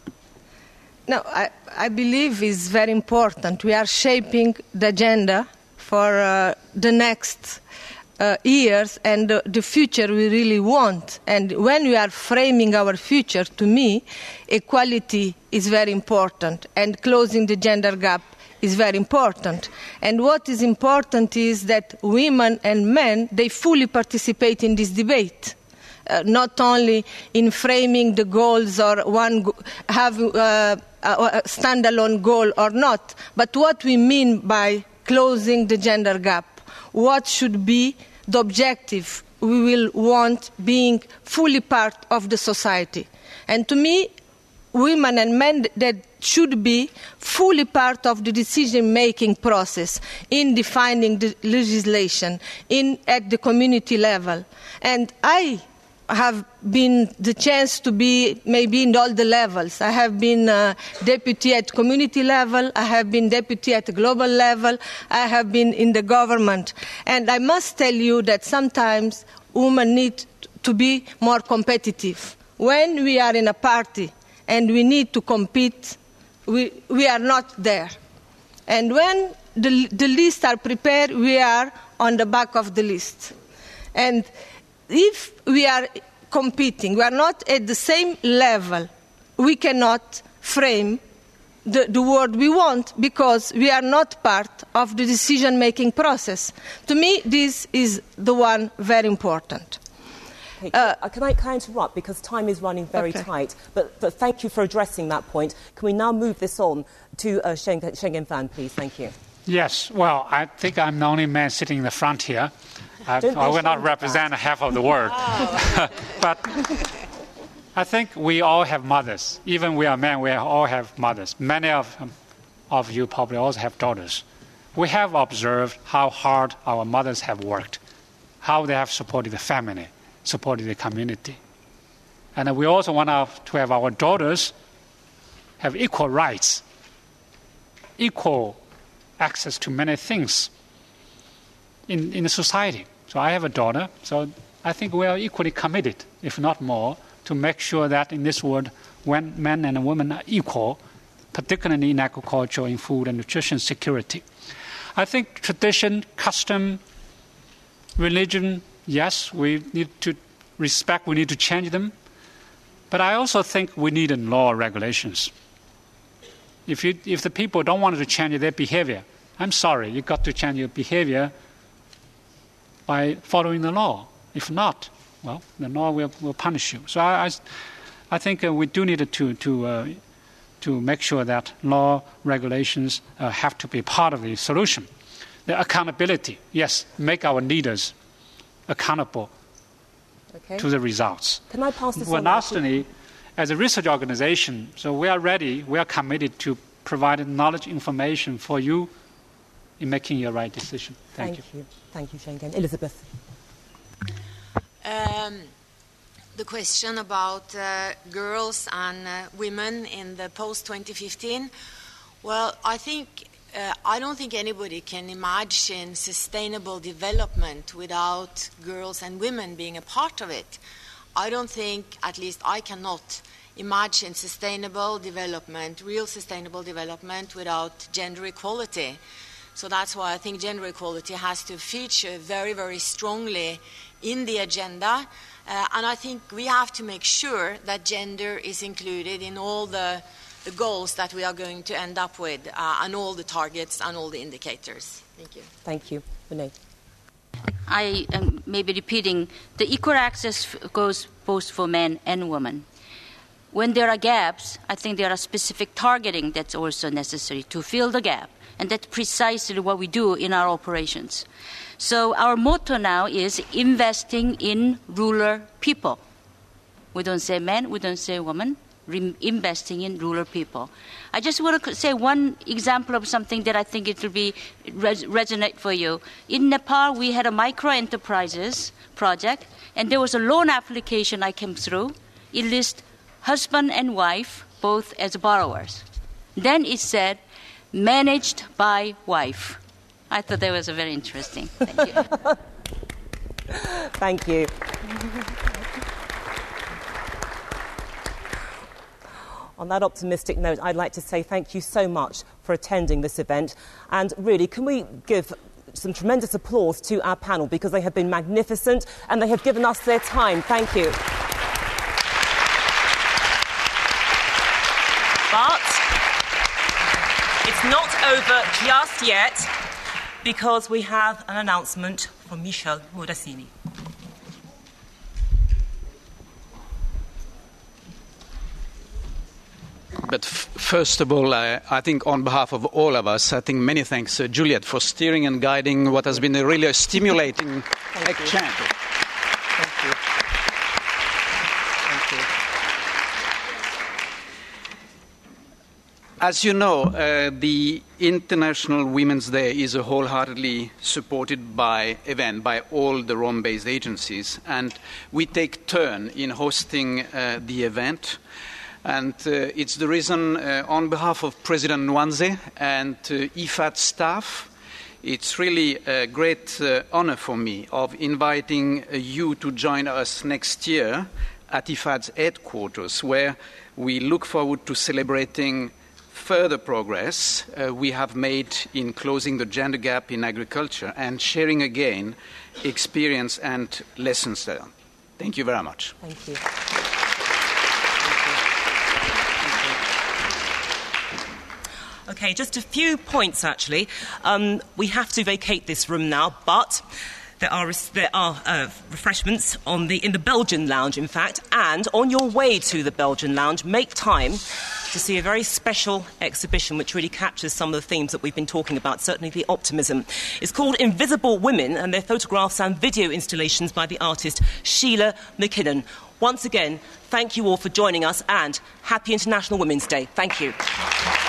No, I, I believe it's very important. We are shaping the agenda for uh, the next uh, years and uh, the future we really want. And when we are framing our future, to me, equality is very important, and closing the gender gap is very important. And what is important is that women and men, they fully participate in this debate. Uh, not only in framing the goals or one go- have uh, a standalone goal or not, but what we mean by closing the gender gap. What should be the objective we will want being fully part of the society? And to me, women and men that should be fully part of the decision-making process in defining the legislation in at the community level. And I have been the chance to be maybe in all the levels. I have been uh, deputy at community level, I have been deputy at the global level, I have been in the government. And I must tell you that sometimes women need to be more competitive. When we are in a party and we need to compete, we, we are not there. And when the, the lists are prepared, we are on the back of the list. And if we are competing, we are not at the same level, we cannot frame the, the world we want, because we are not part of the decision-making process. To me, this is the one very important. Okay, uh, can, I, can I interrupt, because time is running very okay. tight, but, but thank you for addressing that point. Can we now move this on to uh, Schengen, Schengen Fan, please? Thank you. Yes, well, I think I'm the only man sitting in the front here. I, I will not represent half of the world. Oh. But I think we all have mothers. Even we are men, we all have mothers. Many of, um, of you probably also have daughters. We have observed how hard our mothers have worked, how they have supported the family, supported the community. And we also want our, to have our daughters have equal rights, equal access to many things in, in the society. So I have a daughter, so I think we are equally committed, if not more, to make sure that in this world, when men and women are equal, particularly in agriculture, in food and nutrition security. I think tradition, custom, religion, yes, we need to respect, we need to change them. But I also think we need law regulations. If, you, if the people don't want to change their behavior, I'm sorry, you've got to change your behavior by following the law. If not, well, the law will, will punish you. So I, I, I think uh, we do need to to uh, to make sure that law regulations uh, have to be part of the solution. The accountability, yes, make our leaders accountable okay. to the results. Can I pass this well, on? Lastly, as a research organization, so we are ready, we are committed to provide knowledge information for you in making your right decision. Thank, Thank you. you. Thank you, Schengen. Elizabeth. Um, the question about uh, girls and uh, women in the post twenty fifteen, well, I think uh, I don't think anybody can imagine sustainable development without girls and women being a part of it. I don't think, at least I cannot imagine sustainable development, real sustainable development, without gender equality. So that's why I think gender equality has to feature very, very strongly in the agenda. Uh, and I think we have to make sure that gender is included in all the, the goals that we are going to end up with, uh, and all the targets and all the indicators. Thank you. Thank you. Renee. I am maybe repeating, the equal access goes both for men and women. When there are gaps, I think there are specific targeting that's also necessary to fill the gap. And that's precisely what we do in our operations. So our motto now is investing in rural people. We don't say men, we don't say women, re- investing in rural people. I just want to say one example of something that I think it will be res- resonate for you. In Nepal, we had a micro-enterprises project, and there was a loan application I came through. It lists husband and wife, both as borrowers. Then it said, managed by wife. I thought that was very interesting. Thank you. Thank you. On that optimistic note, I'd like to say thank you so much for attending this event. And really, can we give some tremendous applause to our panel, because they have been magnificent and they have given us their time. Thank you. But it's not over just yet, because we have an announcement from Michel Morasini. But f- first of all, I, I think on behalf of all of us, I think many thanks, uh, Juliet, for steering and guiding what has been a really a stimulating exchange. Thank you. Thank you. As you know, uh, the International Women's Day is a wholeheartedly supported by event by all the Rome-based agencies, and we take turn in hosting uh, the event. And uh, it's the reason, uh, on behalf of President Nwanze and uh, I F A D staff, it's really a great uh, honor for me of inviting uh, you to join us next year at I F A D's headquarters, where we look forward to celebrating further progress uh, we have made in closing the gender gap in agriculture and sharing again experience and lessons there. Thank you very much. Thank you. Okay, just a few points, actually. Um, we have to vacate this room now, but there are there are uh, refreshments on the in the Belgian lounge, in fact. And on your way to the Belgian lounge, make time to see a very special exhibition which really captures some of the themes that we've been talking about, certainly the optimism. It's called Invisible Women, and they're photographs and video installations by the artist Sheila McKinnon. Once again, thank you all for joining us, and happy International Women's Day. Thank you.